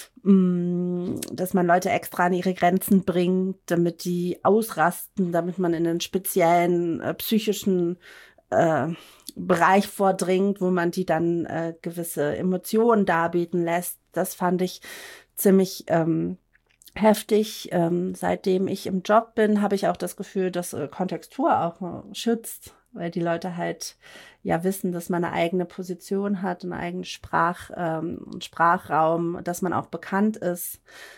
mh, dass man Leute extra an ihre Grenzen bringt, damit die ausrasten, damit man in einen speziellen äh, psychischen äh, Bereich vordringt, wo man die dann äh, gewisse Emotionen darbieten lässt. Das fand ich ziemlich ähm, heftig. Ähm, seitdem ich im Job bin, habe ich auch das Gefühl, dass äh, Kontextur auch äh, schützt, weil die Leute halt ja wissen, dass man eine eigene Position hat, einen eigenen Sprach, ähm, einen Sprachraum, dass man auch bekannt ist.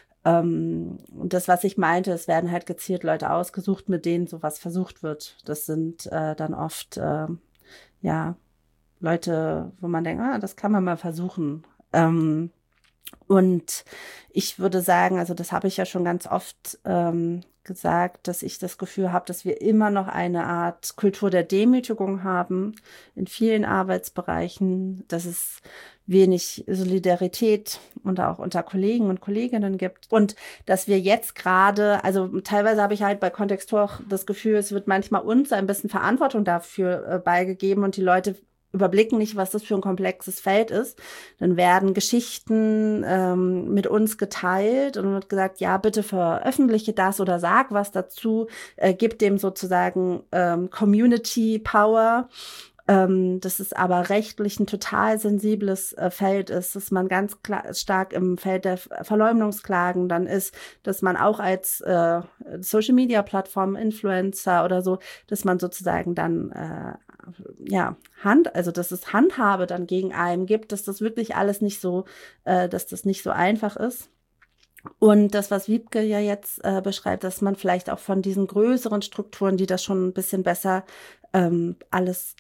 Ähm, und das, was ich meinte, es werden halt gezielt Leute ausgesucht, mit denen sowas versucht wird. Das sind äh, dann oft äh, ja, Leute, wo man denkt, ah, das kann man mal versuchen. Ähm, und ich würde sagen, also das habe ich ja schon ganz oft ähm, gesagt, dass ich das Gefühl habe, dass wir immer noch eine Art Kultur der Demütigung haben in vielen Arbeitsbereichen, dass es wenig Solidarität und auch unter Kollegen und Kolleginnen gibt. Und dass wir jetzt gerade, also teilweise habe ich halt bei Kontextur auch das Gefühl, es wird manchmal uns ein bisschen Verantwortung dafür äh, beigegeben und die Leute überblicken nicht, was das für ein komplexes Feld ist. Dann werden Geschichten ähm, mit uns geteilt und wird gesagt, ja, bitte veröffentliche das oder sag was dazu, äh, gib dem sozusagen ähm, Community Power. Ähm, dass es aber rechtlich ein total sensibles äh, Feld ist, dass man ganz klar, stark im Feld der Verleumdungsklagen dann ist, dass man auch als äh, Social-Media-Plattform, Influencer oder so, dass man sozusagen dann äh, ja Hand, also dass es Handhabe dann gegen einen gibt, dass das wirklich alles nicht so, äh, dass das nicht so einfach ist. Und das, was Wiebke ja jetzt äh, beschreibt, dass man vielleicht auch von diesen größeren Strukturen, die das schon ein bisschen besser ähm, alles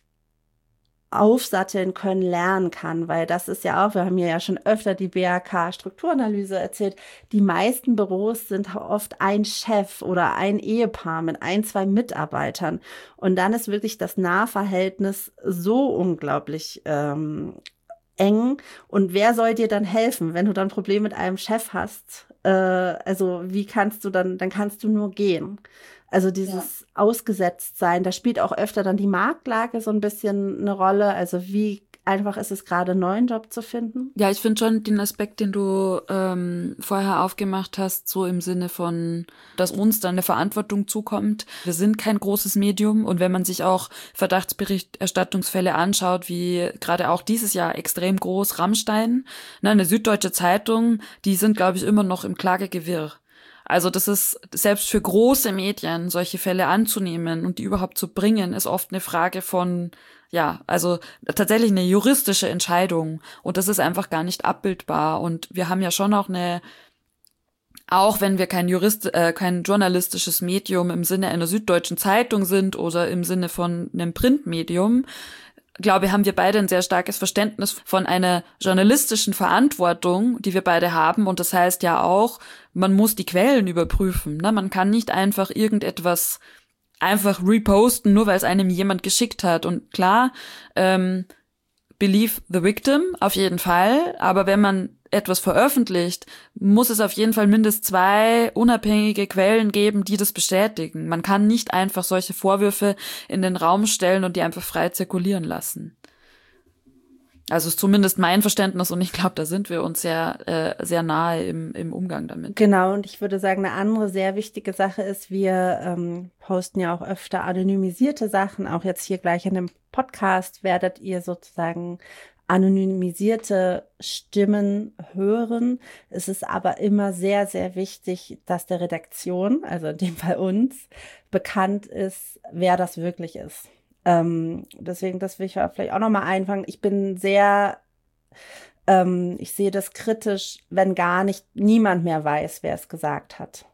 aufsatteln können, lernen kann, weil das ist ja auch, wir haben ja schon öfter die B A K-Strukturanalyse erzählt, die meisten Büros sind oft ein Chef oder ein Ehepaar mit ein, zwei Mitarbeitern und dann ist wirklich das Nahverhältnis so unglaublich ähm, eng und wer soll dir dann helfen, wenn du dann ein Problem mit einem Chef hast? Äh, also wie kannst du dann, dann kannst du nur gehen. Also dieses ja. Ausgesetztsein, da spielt auch öfter dann die Marktlage so ein bisschen eine Rolle. Also wie einfach ist es gerade, einen neuen Job zu finden? Ja, ich finde schon den Aspekt, den du ähm, vorher aufgemacht hast, so im Sinne von, dass uns dann eine Verantwortung zukommt. Wir sind kein großes Medium und wenn man sich auch Verdachtsberichterstattungsfälle anschaut, wie gerade auch dieses Jahr extrem groß, Rammstein, ne, eine Süddeutsche Zeitung, die sind, glaube ich, immer noch im Klagegewirr. Also das ist, selbst für große Medien solche Fälle anzunehmen und die überhaupt zu bringen, ist oft eine Frage von, ja, also tatsächlich eine juristische Entscheidung und das ist einfach gar nicht abbildbar und wir haben ja schon auch eine, auch wenn wir kein Jurist, äh, kein journalistisches Medium im Sinne einer Süddeutschen Zeitung sind oder im Sinne von einem Printmedium, glaube, haben wir beide ein sehr starkes Verständnis von einer journalistischen Verantwortung, die wir beide haben. Und das heißt ja auch, man muss die Quellen überprüfen. Ne? Man kann nicht einfach irgendetwas einfach reposten, nur weil es einem jemand geschickt hat. Und klar, ähm, believe the victim, auf jeden Fall. Aber wenn man etwas veröffentlicht, muss es auf jeden Fall mindestens zwei unabhängige Quellen geben, die das bestätigen. Man kann nicht einfach solche Vorwürfe in den Raum stellen und die einfach frei zirkulieren lassen. Also ist zumindest mein Verständnis und ich glaube, da sind wir uns sehr, äh, sehr nahe im, im Umgang damit. Genau, und ich würde sagen, eine andere sehr wichtige Sache ist, wir ähm, posten ja auch öfter anonymisierte Sachen, auch jetzt hier gleich in dem Podcast werdet ihr sozusagen anonymisierte Stimmen hören. Es ist aber immer sehr, sehr wichtig, dass der Redaktion, also in dem Fall uns, bekannt ist, wer das wirklich ist. Ähm, deswegen, das will ich vielleicht auch nochmal einfangen. Ich bin sehr, ähm, ich sehe das kritisch, wenn gar nicht niemand mehr weiß, wer es gesagt hat.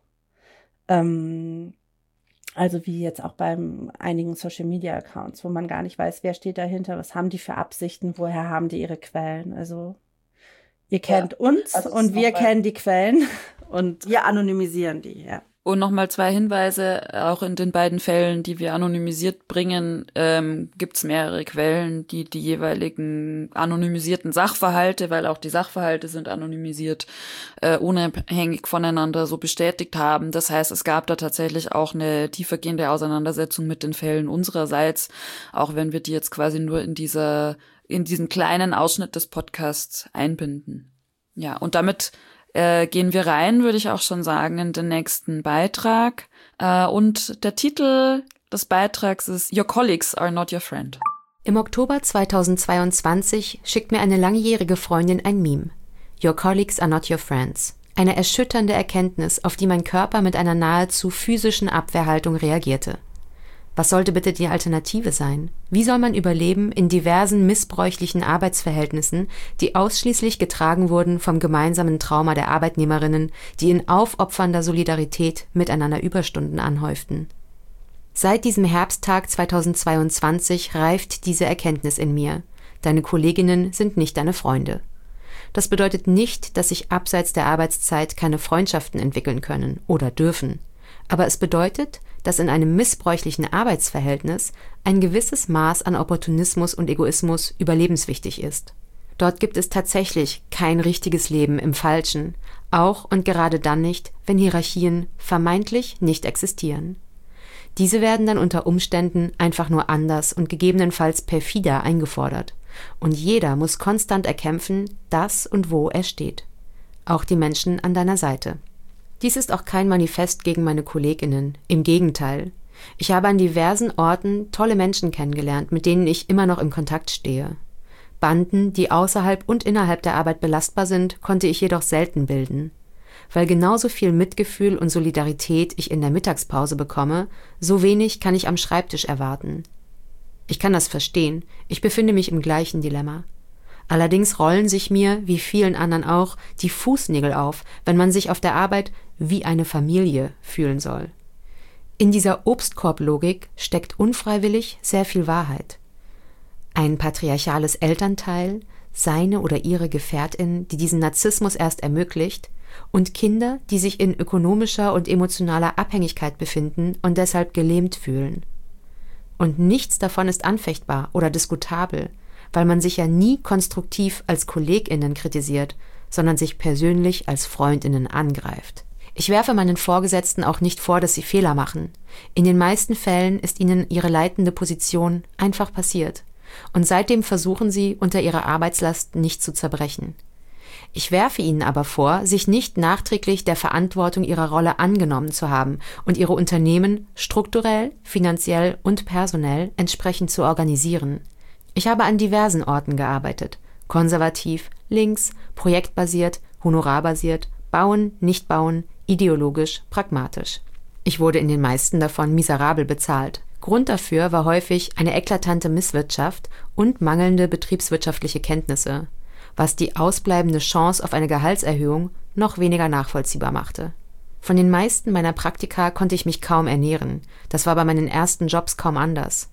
Ähm, Also wie jetzt auch bei einigen Social-Media-Accounts, wo man gar nicht weiß, wer steht dahinter, was haben die für Absichten, woher haben die ihre Quellen. Also ihr kennt ja, uns also und wir kennen die Quellen und wir anonymisieren die, ja. Und nochmal zwei Hinweise, auch in den beiden Fällen, die wir anonymisiert bringen, ähm, gibt's mehrere Quellen, die die jeweiligen anonymisierten Sachverhalte, weil auch die Sachverhalte sind anonymisiert, äh, unabhängig voneinander so bestätigt haben. Das heißt, es gab da tatsächlich auch eine tiefergehende Auseinandersetzung mit den Fällen unsererseits, auch wenn wir die jetzt quasi nur in dieser, in diesen kleinen Ausschnitt des Podcasts einbinden. Ja, und damit Äh, gehen wir rein, würde ich auch schon sagen, in den nächsten Beitrag. Äh, und der Titel des Beitrags ist Your Colleagues are not your friend. Im Oktober zweitausendzweiundzwanzig schickt mir eine langjährige Freundin ein Meme. Your colleagues are not your friends. Eine erschütternde Erkenntnis, auf die mein Körper mit einer nahezu physischen Abwehrhaltung reagierte. Was sollte bitte die Alternative sein? Wie soll man überleben in diversen missbräuchlichen Arbeitsverhältnissen, die ausschließlich getragen wurden vom gemeinsamen Trauma der Arbeitnehmerinnen, die in aufopfernder Solidarität miteinander Überstunden anhäuften? Seit diesem Herbsttag zweitausendzweiundzwanzig reift diese Erkenntnis in mir. Deine Kolleginnen sind nicht deine Freunde. Das bedeutet nicht, dass sich abseits der Arbeitszeit keine Freundschaften entwickeln können oder dürfen. Aber es bedeutet, dass in einem missbräuchlichen Arbeitsverhältnis ein gewisses Maß an Opportunismus und Egoismus überlebenswichtig ist. Dort gibt es tatsächlich kein richtiges Leben im Falschen, auch und gerade dann nicht, wenn Hierarchien vermeintlich nicht existieren. Diese werden dann unter Umständen einfach nur anders und gegebenenfalls perfider eingefordert. Und jeder muss konstant erkämpfen, dass und wo er steht. Auch die Menschen an deiner Seite. Dies ist auch kein Manifest gegen meine KollegInnen. Im Gegenteil. Ich habe an diversen Orten tolle Menschen kennengelernt, mit denen ich immer noch im Kontakt stehe. Banden, die außerhalb und innerhalb der Arbeit belastbar sind, konnte ich jedoch selten bilden. Weil genauso viel Mitgefühl und Solidarität ich in der Mittagspause bekomme, so wenig kann ich am Schreibtisch erwarten. Ich kann das verstehen, ich befinde mich im gleichen Dilemma. Allerdings rollen sich mir, wie vielen anderen auch, die Fußnägel auf, wenn man sich auf der Arbeit wie eine Familie fühlen soll. In dieser Obstkorb-Logik steckt unfreiwillig sehr viel Wahrheit. Ein patriarchales Elternteil, seine oder ihre Gefährtin, die diesen Narzissmus erst ermöglicht, und Kinder, die sich in ökonomischer und emotionaler Abhängigkeit befinden und deshalb gelähmt fühlen. Und nichts davon ist anfechtbar oder diskutabel, weil man sich ja nie konstruktiv als KollegInnen kritisiert, sondern sich persönlich als FreundInnen angreift. Ich werfe meinen Vorgesetzten auch nicht vor, dass sie Fehler machen. In den meisten Fällen ist ihnen ihre leitende Position einfach passiert. Und seitdem versuchen sie, unter ihrer Arbeitslast nicht zu zerbrechen. Ich werfe ihnen aber vor, sich nicht nachträglich der Verantwortung ihrer Rolle angenommen zu haben und ihre Unternehmen strukturell, finanziell und personell entsprechend zu organisieren. Ich habe an diversen Orten gearbeitet. Konservativ, links, projektbasiert, honorarbasiert, bauen, nicht bauen, ideologisch, pragmatisch. Ich wurde in den meisten davon miserabel bezahlt. Grund dafür war häufig eine eklatante Misswirtschaft und mangelnde betriebswirtschaftliche Kenntnisse, was die ausbleibende Chance auf eine Gehaltserhöhung noch weniger nachvollziehbar machte. Von den meisten meiner Praktika konnte ich mich kaum ernähren. Das war bei meinen ersten Jobs kaum anders.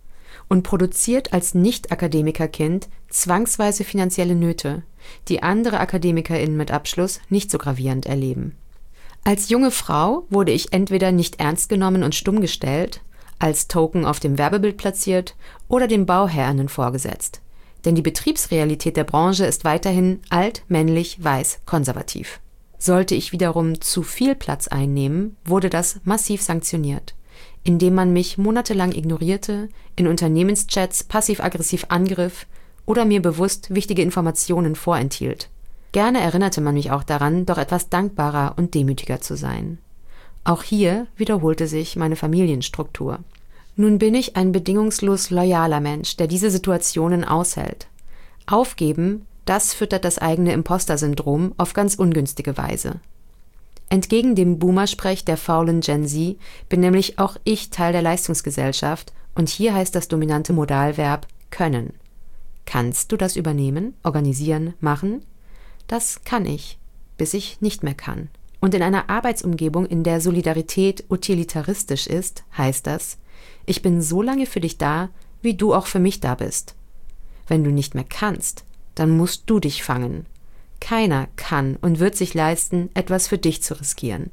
und produziert als Nicht-Akademikerkind zwangsweise finanzielle Nöte, die andere AkademikerInnen mit Abschluss nicht so gravierend erleben. Als junge Frau wurde ich entweder nicht ernst genommen und stumm gestellt, als Token auf dem Werbebild platziert oder den Bauherrinnen vorgesetzt. Denn die Betriebsrealität der Branche ist weiterhin alt, männlich, weiß, konservativ. Sollte ich wiederum zu viel Platz einnehmen, wurde das massiv sanktioniert, indem man mich monatelang ignorierte, in Unternehmenschats passiv-aggressiv angriff oder mir bewusst wichtige Informationen vorenthielt. Gerne erinnerte man mich auch daran, doch etwas dankbarer und demütiger zu sein. Auch hier wiederholte sich meine Familienstruktur. Nun bin ich ein bedingungslos loyaler Mensch, der diese Situationen aushält. Aufgeben, das füttert das eigene Imposter-Syndrom auf ganz ungünstige Weise. Entgegen dem Boomer-Sprech der faulen Gen Z bin nämlich auch ich Teil der Leistungsgesellschaft und hier heißt das dominante Modalverb können. Kannst du das übernehmen, organisieren, machen? Das kann ich, bis ich nicht mehr kann. Und in einer Arbeitsumgebung, in der Solidarität utilitaristisch ist, heißt das, ich bin so lange für dich da, wie du auch für mich da bist. Wenn du nicht mehr kannst, dann musst du dich fangen. Keiner kann und wird sich leisten, etwas für dich zu riskieren.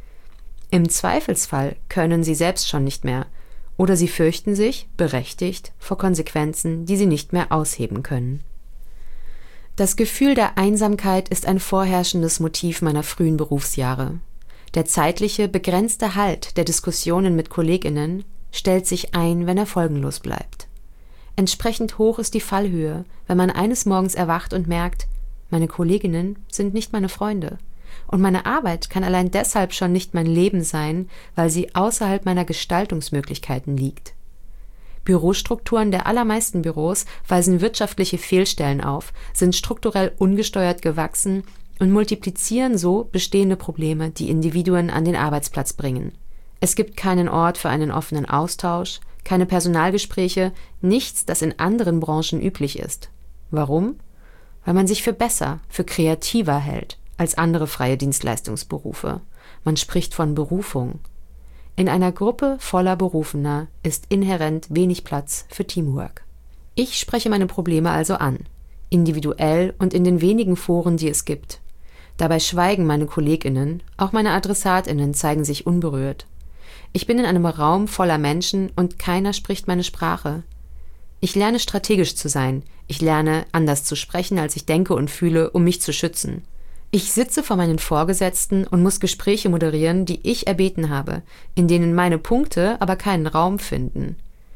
Im Zweifelsfall können sie selbst schon nicht mehr oder sie fürchten sich, berechtigt, vor Konsequenzen, die sie nicht mehr ausheben können. Das Gefühl der Einsamkeit ist ein vorherrschendes Motiv meiner frühen Berufsjahre. Der zeitliche, begrenzte Halt der Diskussionen mit KollegInnen stellt sich ein, wenn er folgenlos bleibt. Entsprechend hoch ist die Fallhöhe, wenn man eines Morgens erwacht und merkt, meine Kolleginnen sind nicht meine Freunde. Und meine Arbeit kann allein deshalb schon nicht mein Leben sein, weil sie außerhalb meiner Gestaltungsmöglichkeiten liegt. Bürostrukturen der allermeisten Büros weisen wirtschaftliche Fehlstellen auf, sind strukturell ungesteuert gewachsen und multiplizieren so bestehende Probleme, die Individuen an den Arbeitsplatz bringen. Es gibt keinen Ort für einen offenen Austausch, keine Personalgespräche, nichts, das in anderen Branchen üblich ist. Warum? Weil man sich für besser, für kreativer hält als andere freie Dienstleistungsberufe. Man spricht von Berufung. In einer Gruppe voller Berufener ist inhärent wenig Platz für Teamwork. Ich spreche meine Probleme also an, individuell und in den wenigen Foren, die es gibt. Dabei schweigen meine KollegInnen, auch meine AdressatInnen zeigen sich unberührt. Ich bin in einem Raum voller Menschen und keiner spricht meine Sprache. Ich lerne strategisch zu sein, ich lerne anders zu sprechen, als ich denke und fühle, um mich zu schützen. Ich sitze vor meinen Vorgesetzten und muss Gespräche moderieren, die ich erbeten habe, in denen meine Punkte aber keinen Raum finden.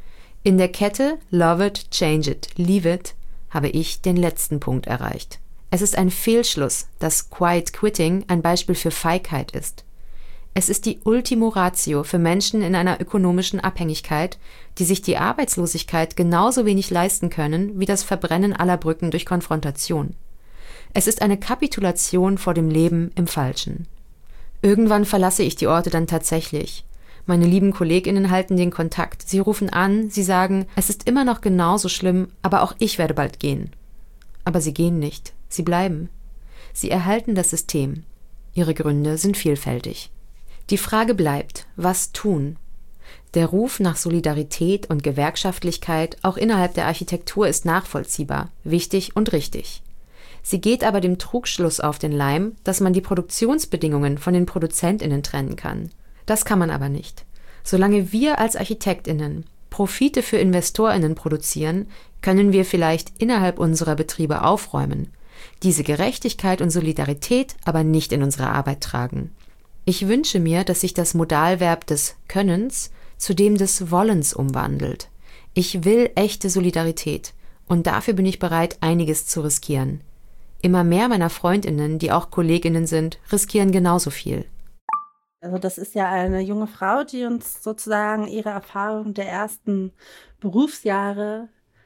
In der Kette Love it, change it, leave it habe ich den letzten Punkt erreicht. Es ist ein Fehlschluss, dass Quiet Quitting ein Beispiel für Feigheit ist. Es ist die Ultimo Ratio für Menschen in einer ökonomischen Abhängigkeit, die sich die Arbeitslosigkeit genauso wenig leisten können wie das Verbrennen aller Brücken durch Konfrontation. Es ist eine Kapitulation vor dem Leben im Falschen. Irgendwann verlasse ich die Orte dann tatsächlich. Meine lieben KollegInnen halten den Kontakt. Sie rufen an, sie sagen, es ist immer noch genauso schlimm, aber auch ich werde bald gehen. Aber sie gehen nicht, sie bleiben. Sie erhalten das System. Ihre Gründe sind vielfältig. Die Frage bleibt, was tun? Der Ruf nach Solidarität und Gewerkschaftlichkeit auch innerhalb der Architektur ist nachvollziehbar, wichtig und richtig. Sie geht aber dem Trugschluss auf den Leim, dass man die Produktionsbedingungen von den ProduzentInnen trennen kann. Das kann man aber nicht. Solange wir als ArchitektInnen Profite für InvestorInnen produzieren, können wir vielleicht innerhalb unserer Betriebe aufräumen, diese Gerechtigkeit und Solidarität aber nicht in unsere Arbeit tragen. Ich wünsche mir, dass sich das Modalverb des Könnens zu dem des Wollens umwandelt. Ich will echte Solidarität und dafür bin ich bereit, einiges zu riskieren. Immer mehr meiner FreundInnen, die auch KollegInnen sind, riskieren genauso viel. Also das ist ja eine junge Frau, die uns sozusagen ihre Erfahrung der ersten Berufsjahre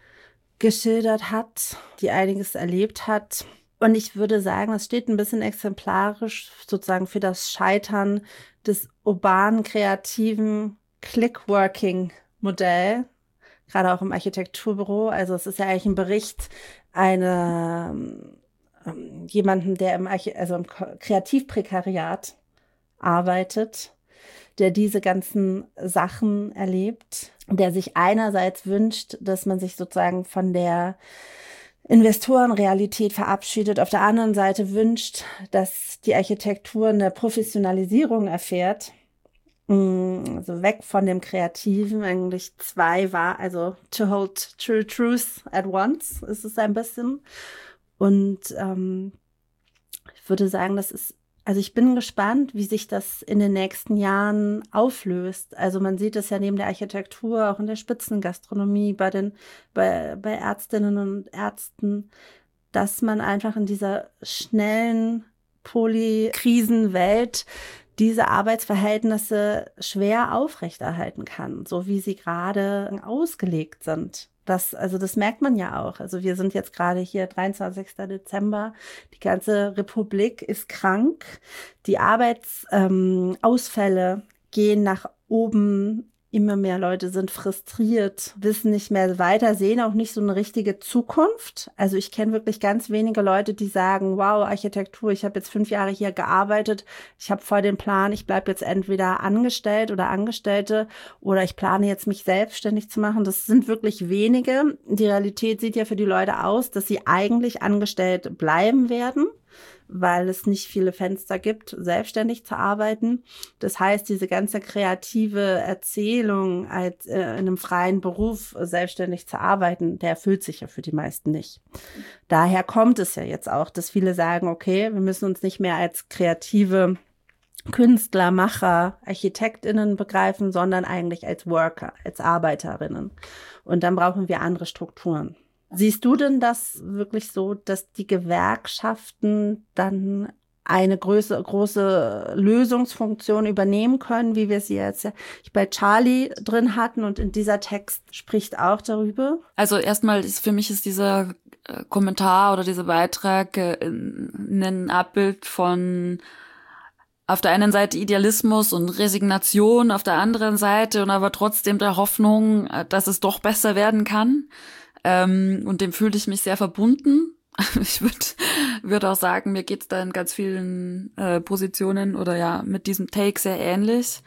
geschildert hat, die einiges erlebt hat. Und ich würde sagen, das steht ein bisschen exemplarisch sozusagen für das Scheitern des urbanen, kreativen Clickworking-Modell, gerade auch im Architekturbüro. Also es ist ja eigentlich ein Bericht einer ähm, jemanden, der im, Archi- also im Kreativprekariat arbeitet, der diese ganzen Sachen erlebt. der sich einerseits wünscht, dass man sich sozusagen von der Investorenrealität verabschiedet, auf der anderen Seite wünscht, dass die Architektur eine Professionalisierung erfährt, also weg von dem Kreativen, eigentlich zwei war, also to hold true truth at once ist es ein bisschen. Und ähm, ich würde sagen, das ist, also ich bin gespannt, wie sich das in den nächsten Jahren auflöst. Also man sieht es ja neben der Architektur auch in der Spitzengastronomie, bei den, bei, bei Ärztinnen und Ärzten, dass man einfach in dieser schnellen Polykrisenwelt diese Arbeitsverhältnisse schwer aufrechterhalten kann, so wie sie gerade ausgelegt sind. Das, also das merkt man ja auch. Also wir sind jetzt gerade hier, dreiundzwanzigster Dezember. Die ganze Republik ist krank. Die Arbeitsausfälle ähm, gehen nach oben. Immer mehr Leute sind frustriert, wissen nicht mehr weiter, sehen auch nicht so eine richtige Zukunft. Also ich kenne wirklich ganz wenige Leute, die sagen, wow, Architektur, ich habe jetzt fünf Jahre hier gearbeitet, ich habe voll den Plan, ich bleibe jetzt entweder angestellt oder Angestellte oder ich plane jetzt mich selbstständig zu machen. Das sind wirklich wenige. Die Realität sieht ja für die Leute aus, dass sie eigentlich angestellt bleiben werden, weil es nicht viele Fenster gibt, selbstständig zu arbeiten. Das heißt, diese ganze kreative Erzählung, als äh, in einem freien Beruf selbstständig zu arbeiten, der erfüllt sich ja für die meisten nicht. Daher kommt es ja jetzt auch, dass viele sagen, okay, wir müssen uns nicht mehr als kreative Künstler, Macher, ArchitektInnen begreifen, sondern eigentlich als Worker, als ArbeiterInnen. Und dann brauchen wir andere Strukturen. Siehst du denn das wirklich so, dass die Gewerkschaften dann eine große, große Lösungsfunktion übernehmen können, wie wir sie jetzt bei Charlie drin hatten, und in dieser Text spricht auch darüber? Also erstmal ist für mich ist dieser Kommentar oder dieser Beitrag ein Abbild von auf der einen Seite Idealismus und Resignation, auf der anderen Seite und aber trotzdem der Hoffnung, dass es doch besser werden kann. Ähm, und dem fühle ich mich sehr verbunden. Ich würde würd auch sagen, mir geht's da in ganz vielen äh, Positionen oder ja mit diesem Take sehr ähnlich.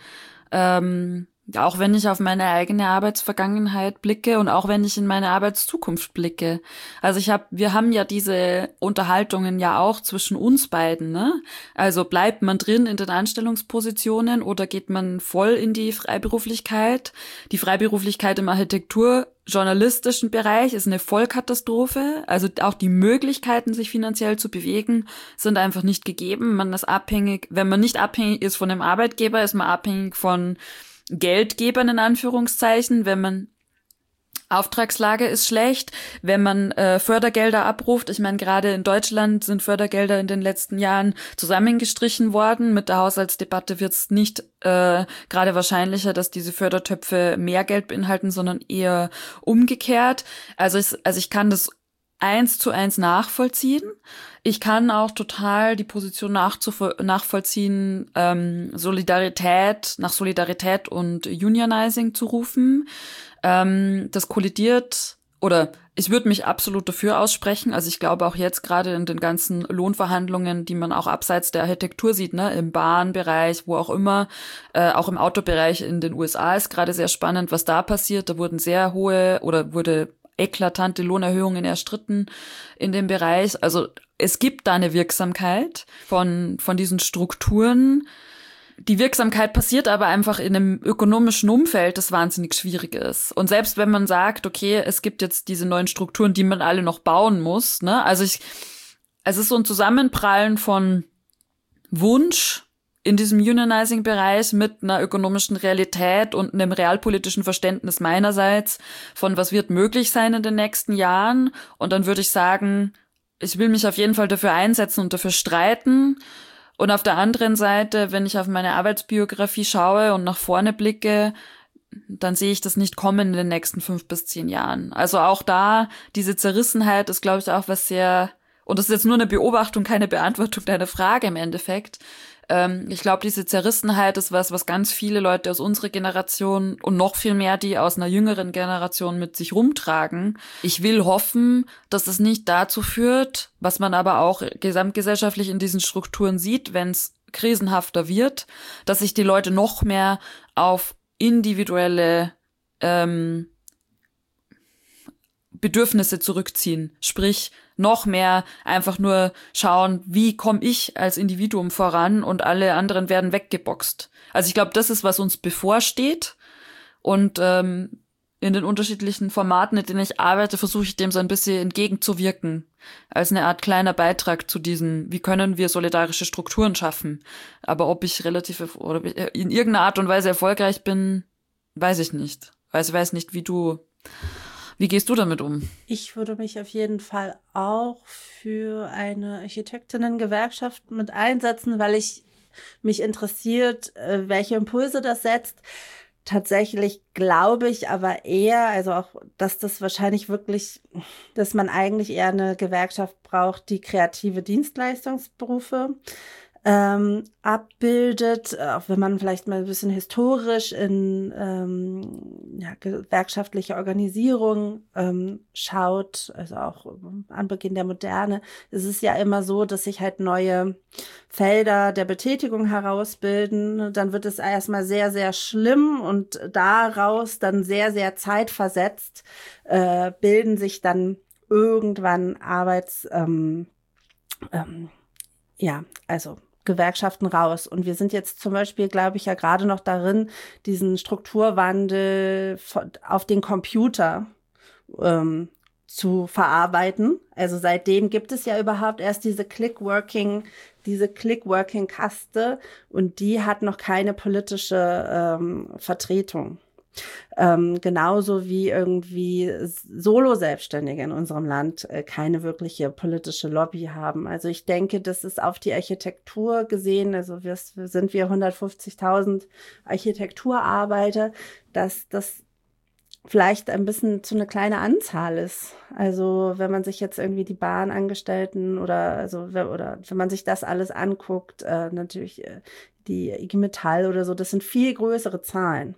Ähm, auch wenn ich auf meine eigene Arbeitsvergangenheit blicke und auch wenn ich in meine Arbeitszukunft blicke. Also ich habe, wir haben ja diese Unterhaltungen ja auch zwischen uns beiden, ne? Also bleibt man drin in den Anstellungspositionen oder geht man voll in die Freiberuflichkeit? Die Freiberuflichkeit im Architekturjournalistischen Bereich ist eine Vollkatastrophe. Also auch die Möglichkeiten, sich finanziell zu bewegen, sind einfach nicht gegeben. Man ist abhängig, wenn man nicht abhängig ist von dem Arbeitgeber, ist man abhängig von Geldgebern in Anführungszeichen, wenn man Auftragslage ist schlecht, wenn man äh, Fördergelder abruft. Ich meine, gerade in Deutschland sind Fördergelder in den letzten Jahren zusammengestrichen worden. Mit der Haushaltsdebatte wird es nicht äh, gerade wahrscheinlicher, dass diese Fördertöpfe mehr Geld beinhalten, sondern eher umgekehrt. Also ich, also ich kann das eins zu eins nachvollziehen. Ich kann auch total die Position nachzuvo- nachvollziehen, ähm, Solidarität, nach Solidarität und Unionizing zu rufen. Ähm, das kollidiert, oder ich würde mich absolut dafür aussprechen. Also ich glaube auch jetzt gerade in den ganzen Lohnverhandlungen, die man auch abseits der Architektur sieht, ne, im Bahnbereich, wo auch immer, äh, auch im Autobereich in den U S A ist gerade sehr spannend, was da passiert. Da wurden sehr hohe oder wurde eklatante Lohnerhöhungen erstritten in dem Bereich. Also es gibt da eine Wirksamkeit von von diesen Strukturen. Die Wirksamkeit passiert aber einfach in einem ökonomischen Umfeld, das wahnsinnig schwierig ist. Und selbst wenn man sagt, okay, es gibt jetzt diese neuen Strukturen, die man alle noch bauen muss, ne? Also ich, es ist so ein Zusammenprallen von Wunsch in diesem Unionizing-Bereich mit einer ökonomischen Realität und einem realpolitischen Verständnis meinerseits von was wird möglich sein in den nächsten Jahren. Und dann würde ich sagen, ich will mich auf jeden Fall dafür einsetzen und dafür streiten. Und auf der anderen Seite, wenn ich auf meine Arbeitsbiografie schaue und nach vorne blicke, dann sehe ich das nicht kommen in den nächsten fünf bis zehn Jahren. Also auch da, diese Zerrissenheit ist, glaube ich, auch was sehr, und das ist jetzt nur eine Beobachtung, keine Beantwortung deiner Frage im Endeffekt. Ähm, ich glaube, diese Zerrissenheit ist was, was ganz viele Leute aus unserer Generation und noch viel mehr die aus einer jüngeren Generation mit sich rumtragen. Ich will hoffen, dass es nicht dazu führt, was man aber auch gesamtgesellschaftlich in diesen Strukturen sieht, wenn es krisenhafter wird, dass sich die Leute noch mehr auf individuelle ähm, Bedürfnisse zurückziehen. Sprich, noch mehr einfach nur schauen, wie komme ich als Individuum voran und alle anderen werden weggeboxt. Also ich glaube, das ist, was uns bevorsteht. Und ähm, in den unterschiedlichen Formaten, in denen ich arbeite, versuche ich dem so ein bisschen entgegenzuwirken. Als eine Art kleiner Beitrag zu diesen, wie können wir solidarische Strukturen schaffen. Aber ob ich relativ oder in irgendeiner Art und Weise erfolgreich bin, weiß ich nicht. Also ich weiß nicht, wie du... Wie gehst du damit um? Ich würde mich auf jeden Fall auch für eine Architektinnen-Gewerkschaft mit einsetzen, weil ich mich interessiert, welche Impulse das setzt. Tatsächlich glaube ich aber eher, also auch, dass das wahrscheinlich wirklich, dass man eigentlich eher eine Gewerkschaft braucht, die kreative Dienstleistungsberufe ähm, abbildet, auch wenn man vielleicht mal ein bisschen historisch in ähm, ja, gewerkschaftliche Organisierung ähm, schaut, also auch an Beginn der Moderne, ist es ja immer so, dass sich halt neue Felder der Betätigung herausbilden. Dann wird es erstmal sehr, sehr schlimm und daraus dann sehr, sehr zeitversetzt äh, bilden sich dann irgendwann Arbeits, ähm, ähm, ja, also Gewerkschaften raus. Und wir sind jetzt zum Beispiel, glaube ich, ja gerade noch darin, diesen Strukturwandel auf den Computer ähm, zu verarbeiten. Also seitdem gibt es ja überhaupt erst diese Clickworking, diese Clickworking-Kaste und die hat noch keine politische ähm, Vertretung. Ähm, genauso wie irgendwie Solo-Selbstständige in unserem Land äh, keine wirkliche politische Lobby haben. Also ich denke, das ist auf die Architektur gesehen, also wir, sind wir hundertfünfzigtausend Architekturarbeiter, dass das vielleicht ein bisschen zu eine kleine Anzahl ist. Also wenn man sich jetzt irgendwie die Bahnangestellten oder also oder wenn man sich das alles anguckt, äh, natürlich äh, die I G Metall oder so, das sind viel größere Zahlen.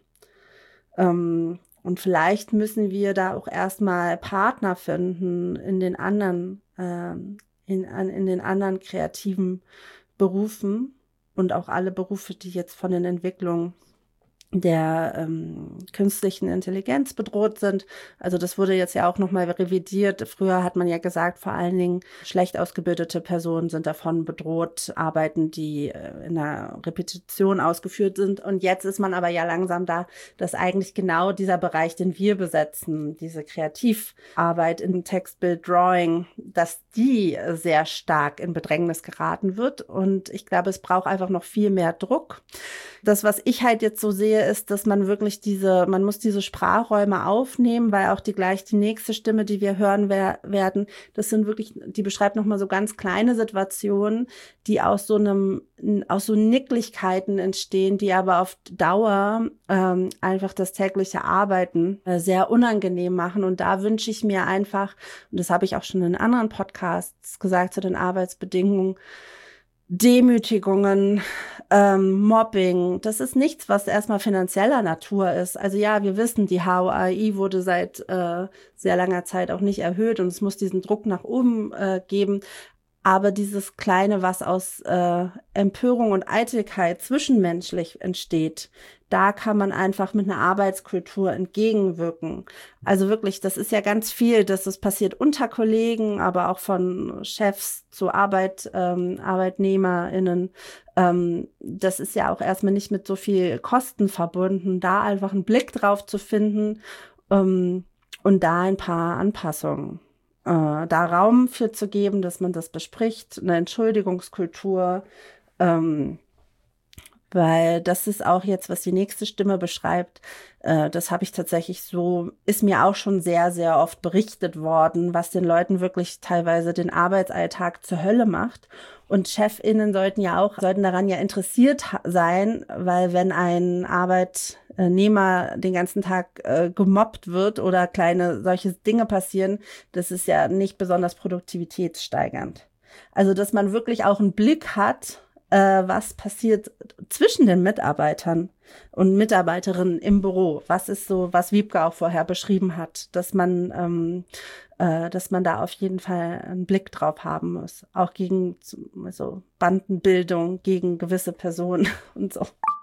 Ähm, und vielleicht müssen wir da auch erstmal Partner finden in den anderen, ähm, in, in den anderen kreativen Berufen und auch alle Berufe, die jetzt von den Entwicklungen der ähm, künstlichen Intelligenz bedroht sind. Also das wurde jetzt ja auch nochmal revidiert. Früher hat man ja gesagt, vor allen Dingen schlecht ausgebildete Personen sind davon bedroht, Arbeiten, die äh, in einer Repetition ausgeführt sind. Und jetzt ist man aber ja langsam da, dass eigentlich genau dieser Bereich, den wir besetzen, diese Kreativarbeit in Text, Bild, Drawing, dass die sehr stark in Bedrängnis geraten wird. Und ich glaube, es braucht einfach noch viel mehr Druck. Das, was ich halt jetzt so sehe, ist, dass man wirklich diese, man muss diese Sprachräume aufnehmen, weil auch die gleich die nächste Stimme, die wir hören wer- werden, das sind wirklich, die beschreibt nochmal so ganz kleine Situationen, die aus so einem, aus so Nicklichkeiten entstehen, die aber auf Dauer ähm, einfach das tägliche Arbeiten äh, sehr unangenehm machen. Und da wünsche ich mir einfach, und das habe ich auch schon in anderen Podcasts gesagt zu den Arbeitsbedingungen, Demütigungen, ähm, Mobbing, das ist nichts, was erstmal finanzieller Natur ist. Also ja, wir wissen, die H O A I wurde seit äh, sehr langer Zeit auch nicht erhöht und es muss diesen Druck nach oben äh, geben. Aber dieses Kleine, was aus äh, Empörung und Eitelkeit zwischenmenschlich entsteht, da kann man einfach mit einer Arbeitskultur entgegenwirken. Also wirklich, das ist ja ganz viel, dass es passiert unter Kollegen, aber auch von Chefs zu Arbeit, ähm, ArbeitnehmerInnen. Ähm, das ist ja auch erstmal nicht mit so viel Kosten verbunden, da einfach einen Blick drauf zu finden ähm, und da ein paar Anpassungen. Äh, da Raum für zu geben, dass man das bespricht, eine Entschuldigungskultur, ähm, weil das ist auch jetzt, was die nächste Stimme beschreibt, äh, das habe ich tatsächlich so, ist mir auch schon sehr, sehr oft berichtet worden, was den Leuten wirklich teilweise den Arbeitsalltag zur Hölle macht. Und ChefInnen sollten ja auch, sollten daran ja interessiert sein, weil wenn ein Arbeitnehmer den ganzen Tag äh, gemobbt wird oder kleine solche Dinge passieren, das ist ja nicht besonders produktivitätssteigernd. Also, dass man wirklich auch einen Blick hat, äh, was passiert zwischen den Mitarbeitern und Mitarbeiterinnen im Büro. Was ist so, was Wiebke auch vorher beschrieben hat, dass man, ähm, äh, dass man da auf jeden Fall einen Blick drauf haben muss. Auch gegen so Bandenbildung, gegen gewisse Personen und so.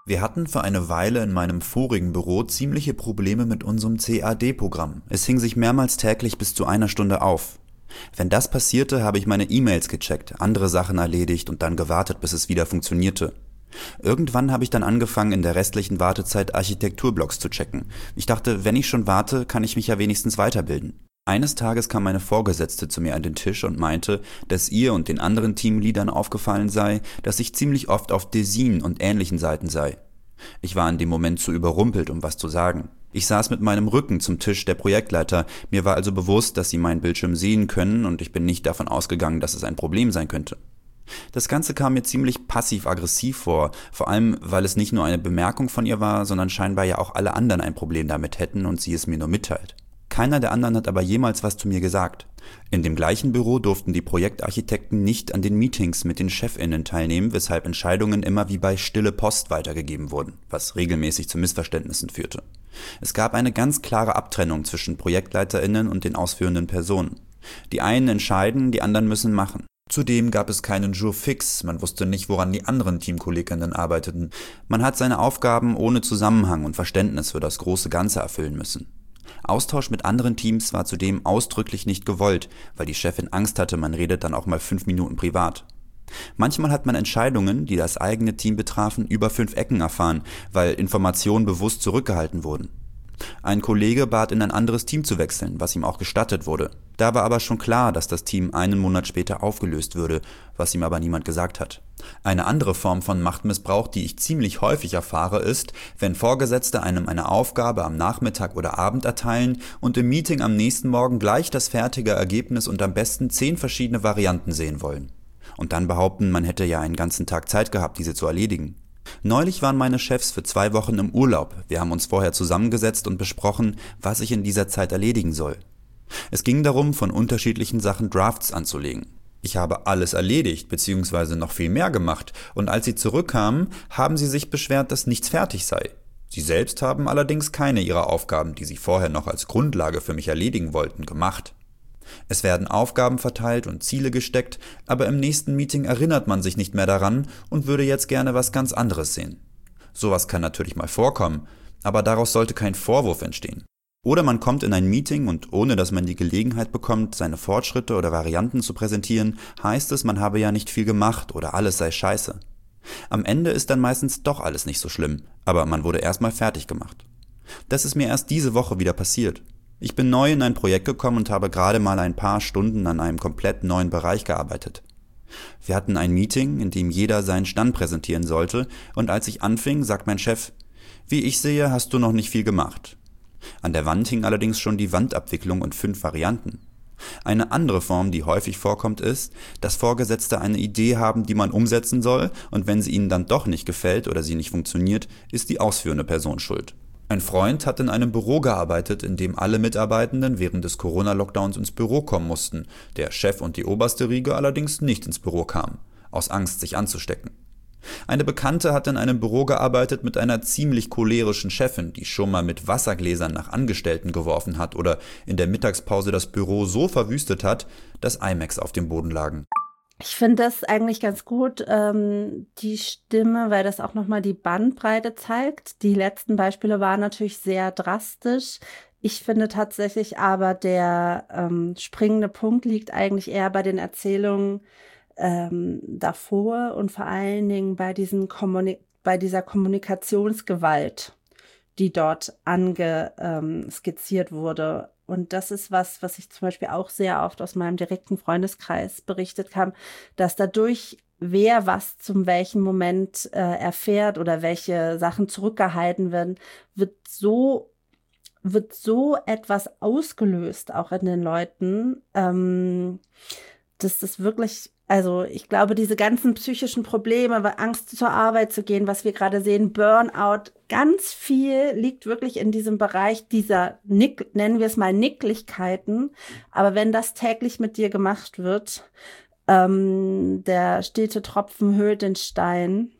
Wir hatten für eine Weile in meinem vorigen Büro ziemliche Probleme mit unserem C A D-Programm. Es hing sich mehrmals täglich bis zu einer Stunde auf. Wenn das passierte, habe ich meine E-Mails gecheckt, andere Sachen erledigt und dann gewartet, bis es wieder funktionierte. Irgendwann habe ich dann angefangen, in der restlichen Wartezeit Architekturblogs zu checken. Ich dachte, wenn ich schon warte, kann ich mich ja wenigstens weiterbilden. Eines Tages kam meine Vorgesetzte zu mir an den Tisch und meinte, dass ihr und den anderen Teamleadern aufgefallen sei, dass ich ziemlich oft auf Design und ähnlichen Seiten sei. Ich war in dem Moment zu überrumpelt, um was zu sagen. Ich saß mit meinem Rücken zum Tisch der Projektleiter, mir war also bewusst, dass sie meinen Bildschirm sehen können und ich bin nicht davon ausgegangen, dass es ein Problem sein könnte. Das Ganze kam mir ziemlich passiv-aggressiv vor, vor allem, weil es nicht nur eine Bemerkung von ihr war, sondern scheinbar ja auch alle anderen ein Problem damit hätten und sie es mir nur mitteilt. Keiner der anderen hat aber jemals was zu mir gesagt. In dem gleichen Büro durften die Projektarchitekten nicht an den Meetings mit den ChefInnen teilnehmen, weshalb Entscheidungen immer wie bei stille Post weitergegeben wurden, was regelmäßig zu Missverständnissen führte. Es gab eine ganz klare Abtrennung zwischen ProjektleiterInnen und den ausführenden Personen. Die einen entscheiden, die anderen müssen machen. Zudem gab es keinen Jour fix, man wusste nicht, woran die anderen TeamkollegInnen arbeiteten. Man hat seine Aufgaben ohne Zusammenhang und Verständnis für das große Ganze erfüllen müssen. Austausch mit anderen Teams war zudem ausdrücklich nicht gewollt, weil die Chefin Angst hatte, man redet dann auch mal fünf Minuten privat. Manchmal hat man Entscheidungen, die das eigene Team betrafen, über fünf Ecken erfahren, weil Informationen bewusst zurückgehalten wurden. Ein Kollege bat, in ein anderes Team zu wechseln, was ihm auch gestattet wurde. Da war aber schon klar, dass das Team einen Monat später aufgelöst würde, was ihm aber niemand gesagt hat. Eine andere Form von Machtmissbrauch, die ich ziemlich häufig erfahre, ist, wenn Vorgesetzte einem eine Aufgabe am Nachmittag oder Abend erteilen und im Meeting am nächsten Morgen gleich das fertige Ergebnis und am besten zehn verschiedene Varianten sehen wollen. Und dann behaupten, man hätte ja einen ganzen Tag Zeit gehabt, diese zu erledigen. Neulich waren meine Chefs für zwei Wochen im Urlaub. Wir haben uns vorher zusammengesetzt und besprochen, was ich in dieser Zeit erledigen soll. Es ging darum, von unterschiedlichen Sachen Drafts anzulegen. Ich habe alles erledigt, beziehungsweise noch viel mehr gemacht, und als sie zurückkamen, haben sie sich beschwert, dass nichts fertig sei. Sie selbst haben allerdings keine ihrer Aufgaben, die sie vorher noch als Grundlage für mich erledigen wollten, gemacht. Es werden Aufgaben verteilt und Ziele gesteckt, aber im nächsten Meeting erinnert man sich nicht mehr daran und würde jetzt gerne was ganz anderes sehen. Sowas kann natürlich mal vorkommen, aber daraus sollte kein Vorwurf entstehen. Oder man kommt in ein Meeting und ohne dass man die Gelegenheit bekommt, seine Fortschritte oder Varianten zu präsentieren, heißt es, man habe ja nicht viel gemacht oder alles sei scheiße. Am Ende ist dann meistens doch alles nicht so schlimm, aber man wurde erstmal fertig gemacht. Das ist mir erst diese Woche wieder passiert. Ich bin neu in ein Projekt gekommen und habe gerade mal ein paar Stunden an einem komplett neuen Bereich gearbeitet. Wir hatten ein Meeting, in dem jeder seinen Stand präsentieren sollte, und als ich anfing, sagt mein Chef: Wie ich sehe, hast du noch nicht viel gemacht. An der Wand hing allerdings schon die Wandabwicklung und fünf Varianten. Eine andere Form, die häufig vorkommt, ist, dass Vorgesetzte eine Idee haben, die man umsetzen soll, und wenn sie ihnen dann doch nicht gefällt oder sie nicht funktioniert, ist die ausführende Person schuld. Ein Freund hat in einem Büro gearbeitet, in dem alle Mitarbeitenden während des Corona-Lockdowns ins Büro kommen mussten, der Chef und die oberste Riege allerdings nicht ins Büro kamen, aus Angst, sich anzustecken. Eine Bekannte hat in einem Büro gearbeitet mit einer ziemlich cholerischen Chefin, die schon mal mit Wassergläsern nach Angestellten geworfen hat oder in der Mittagspause das Büro so verwüstet hat, dass iMacs auf dem Boden lagen. Ich finde das eigentlich ganz gut, ähm, die Stimme, weil das auch nochmal die Bandbreite zeigt. Die letzten Beispiele waren natürlich sehr drastisch. Ich finde tatsächlich aber, der ähm, springende Punkt liegt eigentlich eher bei den Erzählungen ähm, davor und vor allen Dingen bei, diesen Kommunik- bei dieser Kommunikationsgewalt, die dort ange, ähm, skizziert wurde. Und das ist was, was ich zum Beispiel auch sehr oft aus meinem direkten Freundeskreis berichtet habe, dass dadurch, wer was zum welchen Moment äh, erfährt oder welche Sachen zurückgehalten werden, wird so, wird so etwas ausgelöst, auch in den Leuten, ähm, dass das wirklich, also ich glaube, diese ganzen psychischen Probleme, Angst zur Arbeit zu gehen, was wir gerade sehen, Burnout, ganz viel liegt wirklich in diesem Bereich dieser, Nick, nennen wir es mal Nicklichkeiten. Aber wenn das täglich mit dir gemacht wird, ähm, der stete Tropfen höhlt den Stein,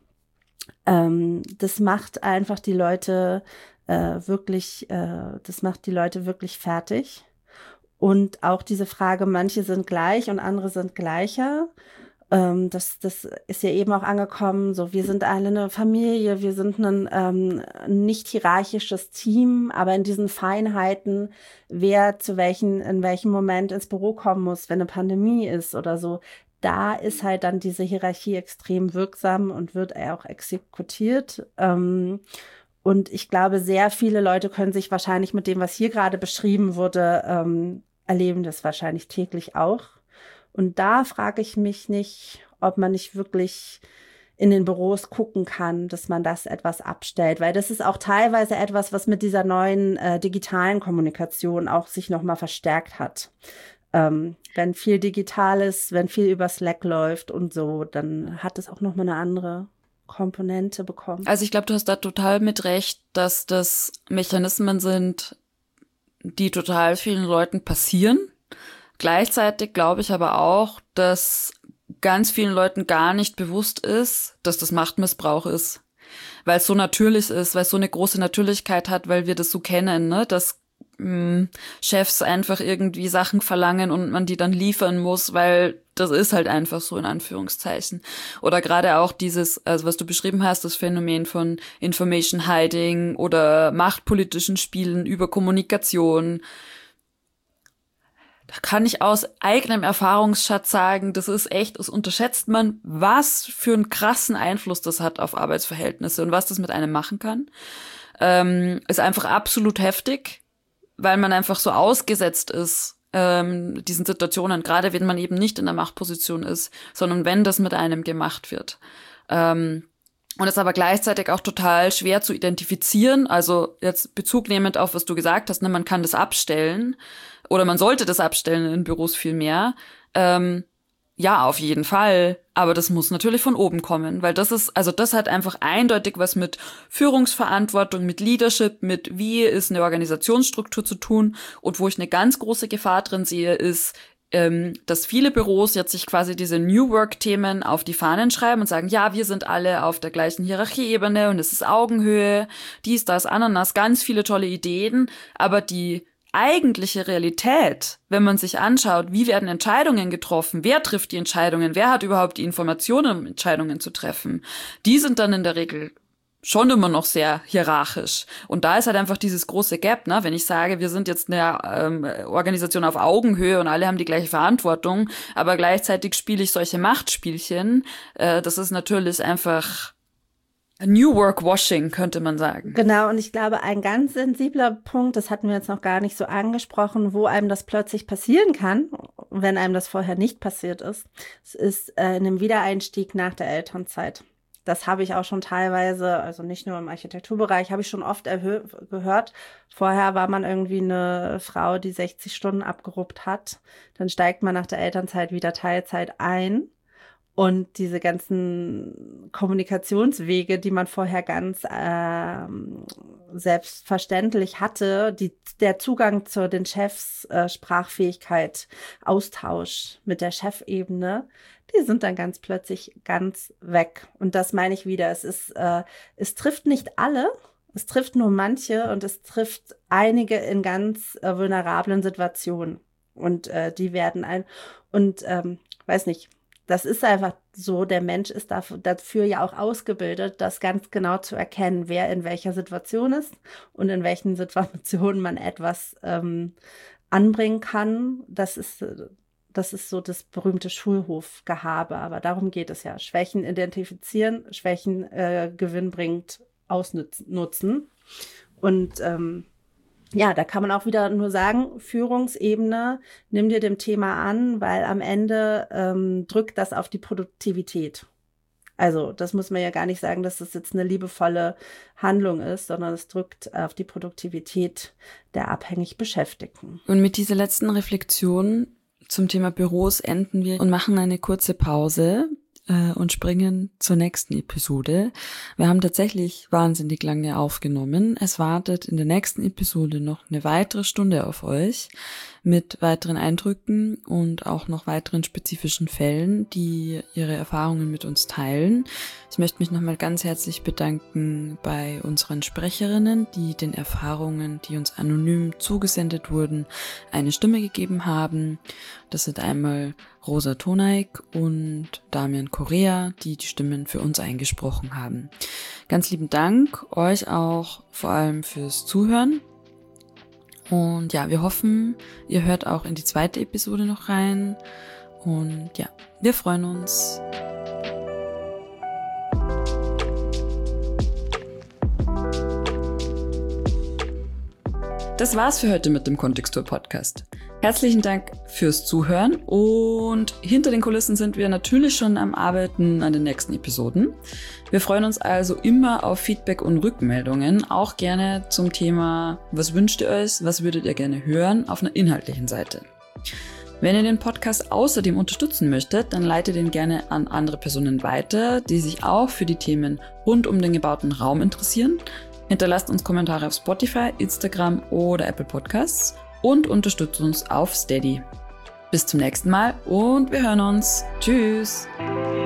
ähm, das macht einfach die Leute äh, wirklich, äh, das macht die Leute wirklich fertig. Und auch diese Frage, manche sind gleich und andere sind gleicher. Ähm, das, das ist ja eben auch angekommen, so wir sind alle eine Familie, wir sind ein ähm, nicht hierarchisches Team, aber in diesen Feinheiten, wer zu welchen, in welchem Moment ins Büro kommen muss, wenn eine Pandemie ist oder so, da ist halt dann diese Hierarchie extrem wirksam und wird auch exekutiert. Ähm, und ich glaube, sehr viele Leute können sich wahrscheinlich mit dem, was hier gerade beschrieben wurde, ähm, erleben das wahrscheinlich täglich auch. Und da frage ich mich nicht, ob man nicht wirklich in den Büros gucken kann, dass man das etwas abstellt, weil das ist auch teilweise etwas, was mit dieser neuen äh, digitalen Kommunikation auch sich nochmal verstärkt hat. Ähm, wenn viel digital ist, wenn viel über Slack läuft und so, dann hat es auch nochmal eine andere Komponente bekommen. Also ich glaube, du hast da total mit recht, dass das Mechanismen sind, die total vielen Leuten passieren. Gleichzeitig glaube ich aber auch, dass ganz vielen Leuten gar nicht bewusst ist, dass das Machtmissbrauch ist. Weil es so natürlich ist, weil es so eine große Natürlichkeit hat, weil wir das so kennen, ne, dass mh, Chefs einfach irgendwie Sachen verlangen und man die dann liefern muss, weil das ist halt einfach so in Anführungszeichen. Oder gerade auch dieses, also was du beschrieben hast, das Phänomen von Information Hiding oder machtpolitischen Spielen über Kommunikation. Da kann ich aus eigenem Erfahrungsschatz sagen, das ist echt, das unterschätzt man, was für einen krassen Einfluss das hat auf Arbeitsverhältnisse und was das mit einem machen kann. Ähm, ist einfach absolut heftig, weil man einfach so ausgesetzt ist ähm, diesen Situationen, gerade wenn man eben nicht in der Machtposition ist, sondern wenn das mit einem gemacht wird. Ähm, und ist aber gleichzeitig auch total schwer zu identifizieren, also jetzt Bezug nehmend auf, was du gesagt hast, ne, man kann das abstellen, oder man sollte das abstellen in Büros viel mehr. Ähm, ja, auf jeden Fall. Aber das muss natürlich von oben kommen, weil das ist, also das hat einfach eindeutig was mit Führungsverantwortung, mit Leadership, mit wie ist eine Organisationsstruktur zu tun. Und wo ich eine ganz große Gefahr drin sehe, ist, ähm, dass viele Büros jetzt sich quasi diese New Work-Themen auf die Fahnen schreiben und sagen, ja, wir sind alle auf der gleichen Hierarchieebene und es ist Augenhöhe, dies, das, Ananas, ganz viele tolle Ideen, aber die eigentliche Realität, wenn man sich anschaut, wie werden Entscheidungen getroffen, wer trifft die Entscheidungen, wer hat überhaupt die Informationen, um Entscheidungen zu treffen, die sind dann in der Regel schon immer noch sehr hierarchisch. Und da ist halt einfach dieses große Gap, ne? Wenn ich sage, wir sind jetzt eine ähm, Organisation auf Augenhöhe und alle haben die gleiche Verantwortung, aber gleichzeitig spiele ich solche Machtspielchen, äh, das ist natürlich einfach New Work Washing, könnte man sagen. Genau, und ich glaube, ein ganz sensibler Punkt, das hatten wir jetzt noch gar nicht so angesprochen, wo einem das plötzlich passieren kann, wenn einem das vorher nicht passiert ist, es ist äh, in einem Wiedereinstieg nach der Elternzeit. Das habe ich auch schon teilweise, also nicht nur im Architekturbereich, habe ich schon oft erhö- gehört. Vorher war man irgendwie eine Frau, die sechzig Stunden abgeruppt hat. Dann steigt man nach der Elternzeit wieder Teilzeit ein. Und diese ganzen Kommunikationswege, die man vorher ganz äh, selbstverständlich hatte, die, der Zugang zu den Chefs, äh, Sprachfähigkeit, Austausch mit der Chefebene, die sind dann ganz plötzlich ganz weg. Und das meine ich wieder, es ist, äh, es trifft nicht alle, es trifft nur manche und es trifft einige in ganz äh, vulnerablen Situationen. Und äh, die werden ein, und ähm, weiß nicht, das ist einfach so, der Mensch ist dafür, dafür ja auch ausgebildet, das ganz genau zu erkennen, wer in welcher Situation ist und in welchen Situationen man etwas ähm, anbringen kann. Das ist, das ist so das berühmte Schulhofgehabe, aber darum geht es ja. Schwächen identifizieren, Schwächen äh, gewinnbringend ausnutzen. Und ähm, ja, da kann man auch wieder nur sagen, Führungsebene, nimm dir dem Thema an, weil am Ende ähm, drückt das auf die Produktivität. Also das muss man ja gar nicht sagen, dass das jetzt eine liebevolle Handlung ist, sondern es drückt auf die Produktivität der abhängig Beschäftigten. Und mit dieser letzten Reflexion zum Thema Büros enden wir und machen eine kurze Pause und springen zur nächsten Episode. Wir haben tatsächlich wahnsinnig lange aufgenommen. Es wartet in der nächsten Episode noch eine weitere Stunde auf euch mit weiteren Eindrücken und auch noch weiteren spezifischen Fällen, die ihre Erfahrungen mit uns teilen. Ich möchte mich nochmal ganz herzlich bedanken bei unseren Sprecherinnen, die den Erfahrungen, die uns anonym zugesendet wurden, eine Stimme gegeben haben. Das sind einmal Rosa Toneik und Damian Correa, die die Stimmen für uns eingesprochen haben. Ganz lieben Dank euch auch vor allem fürs Zuhören. Und ja, wir hoffen, ihr hört auch in die zweite Episode noch rein. Und ja, wir freuen uns. Das war's für heute mit dem Kontextur-Podcast. Herzlichen Dank fürs Zuhören und hinter den Kulissen sind wir natürlich schon am Arbeiten an den nächsten Episoden. Wir freuen uns also immer auf Feedback und Rückmeldungen, auch gerne zum Thema, was wünscht ihr euch, was würdet ihr gerne hören, auf einer inhaltlichen Seite. Wenn ihr den Podcast außerdem unterstützen möchtet, dann leitet ihn gerne an andere Personen weiter, die sich auch für die Themen rund um den gebauten Raum interessieren. Hinterlasst uns Kommentare auf Spotify, Instagram oder Apple Podcasts und unterstützt uns auf Steady. Bis zum nächsten Mal und wir hören uns. Tschüss!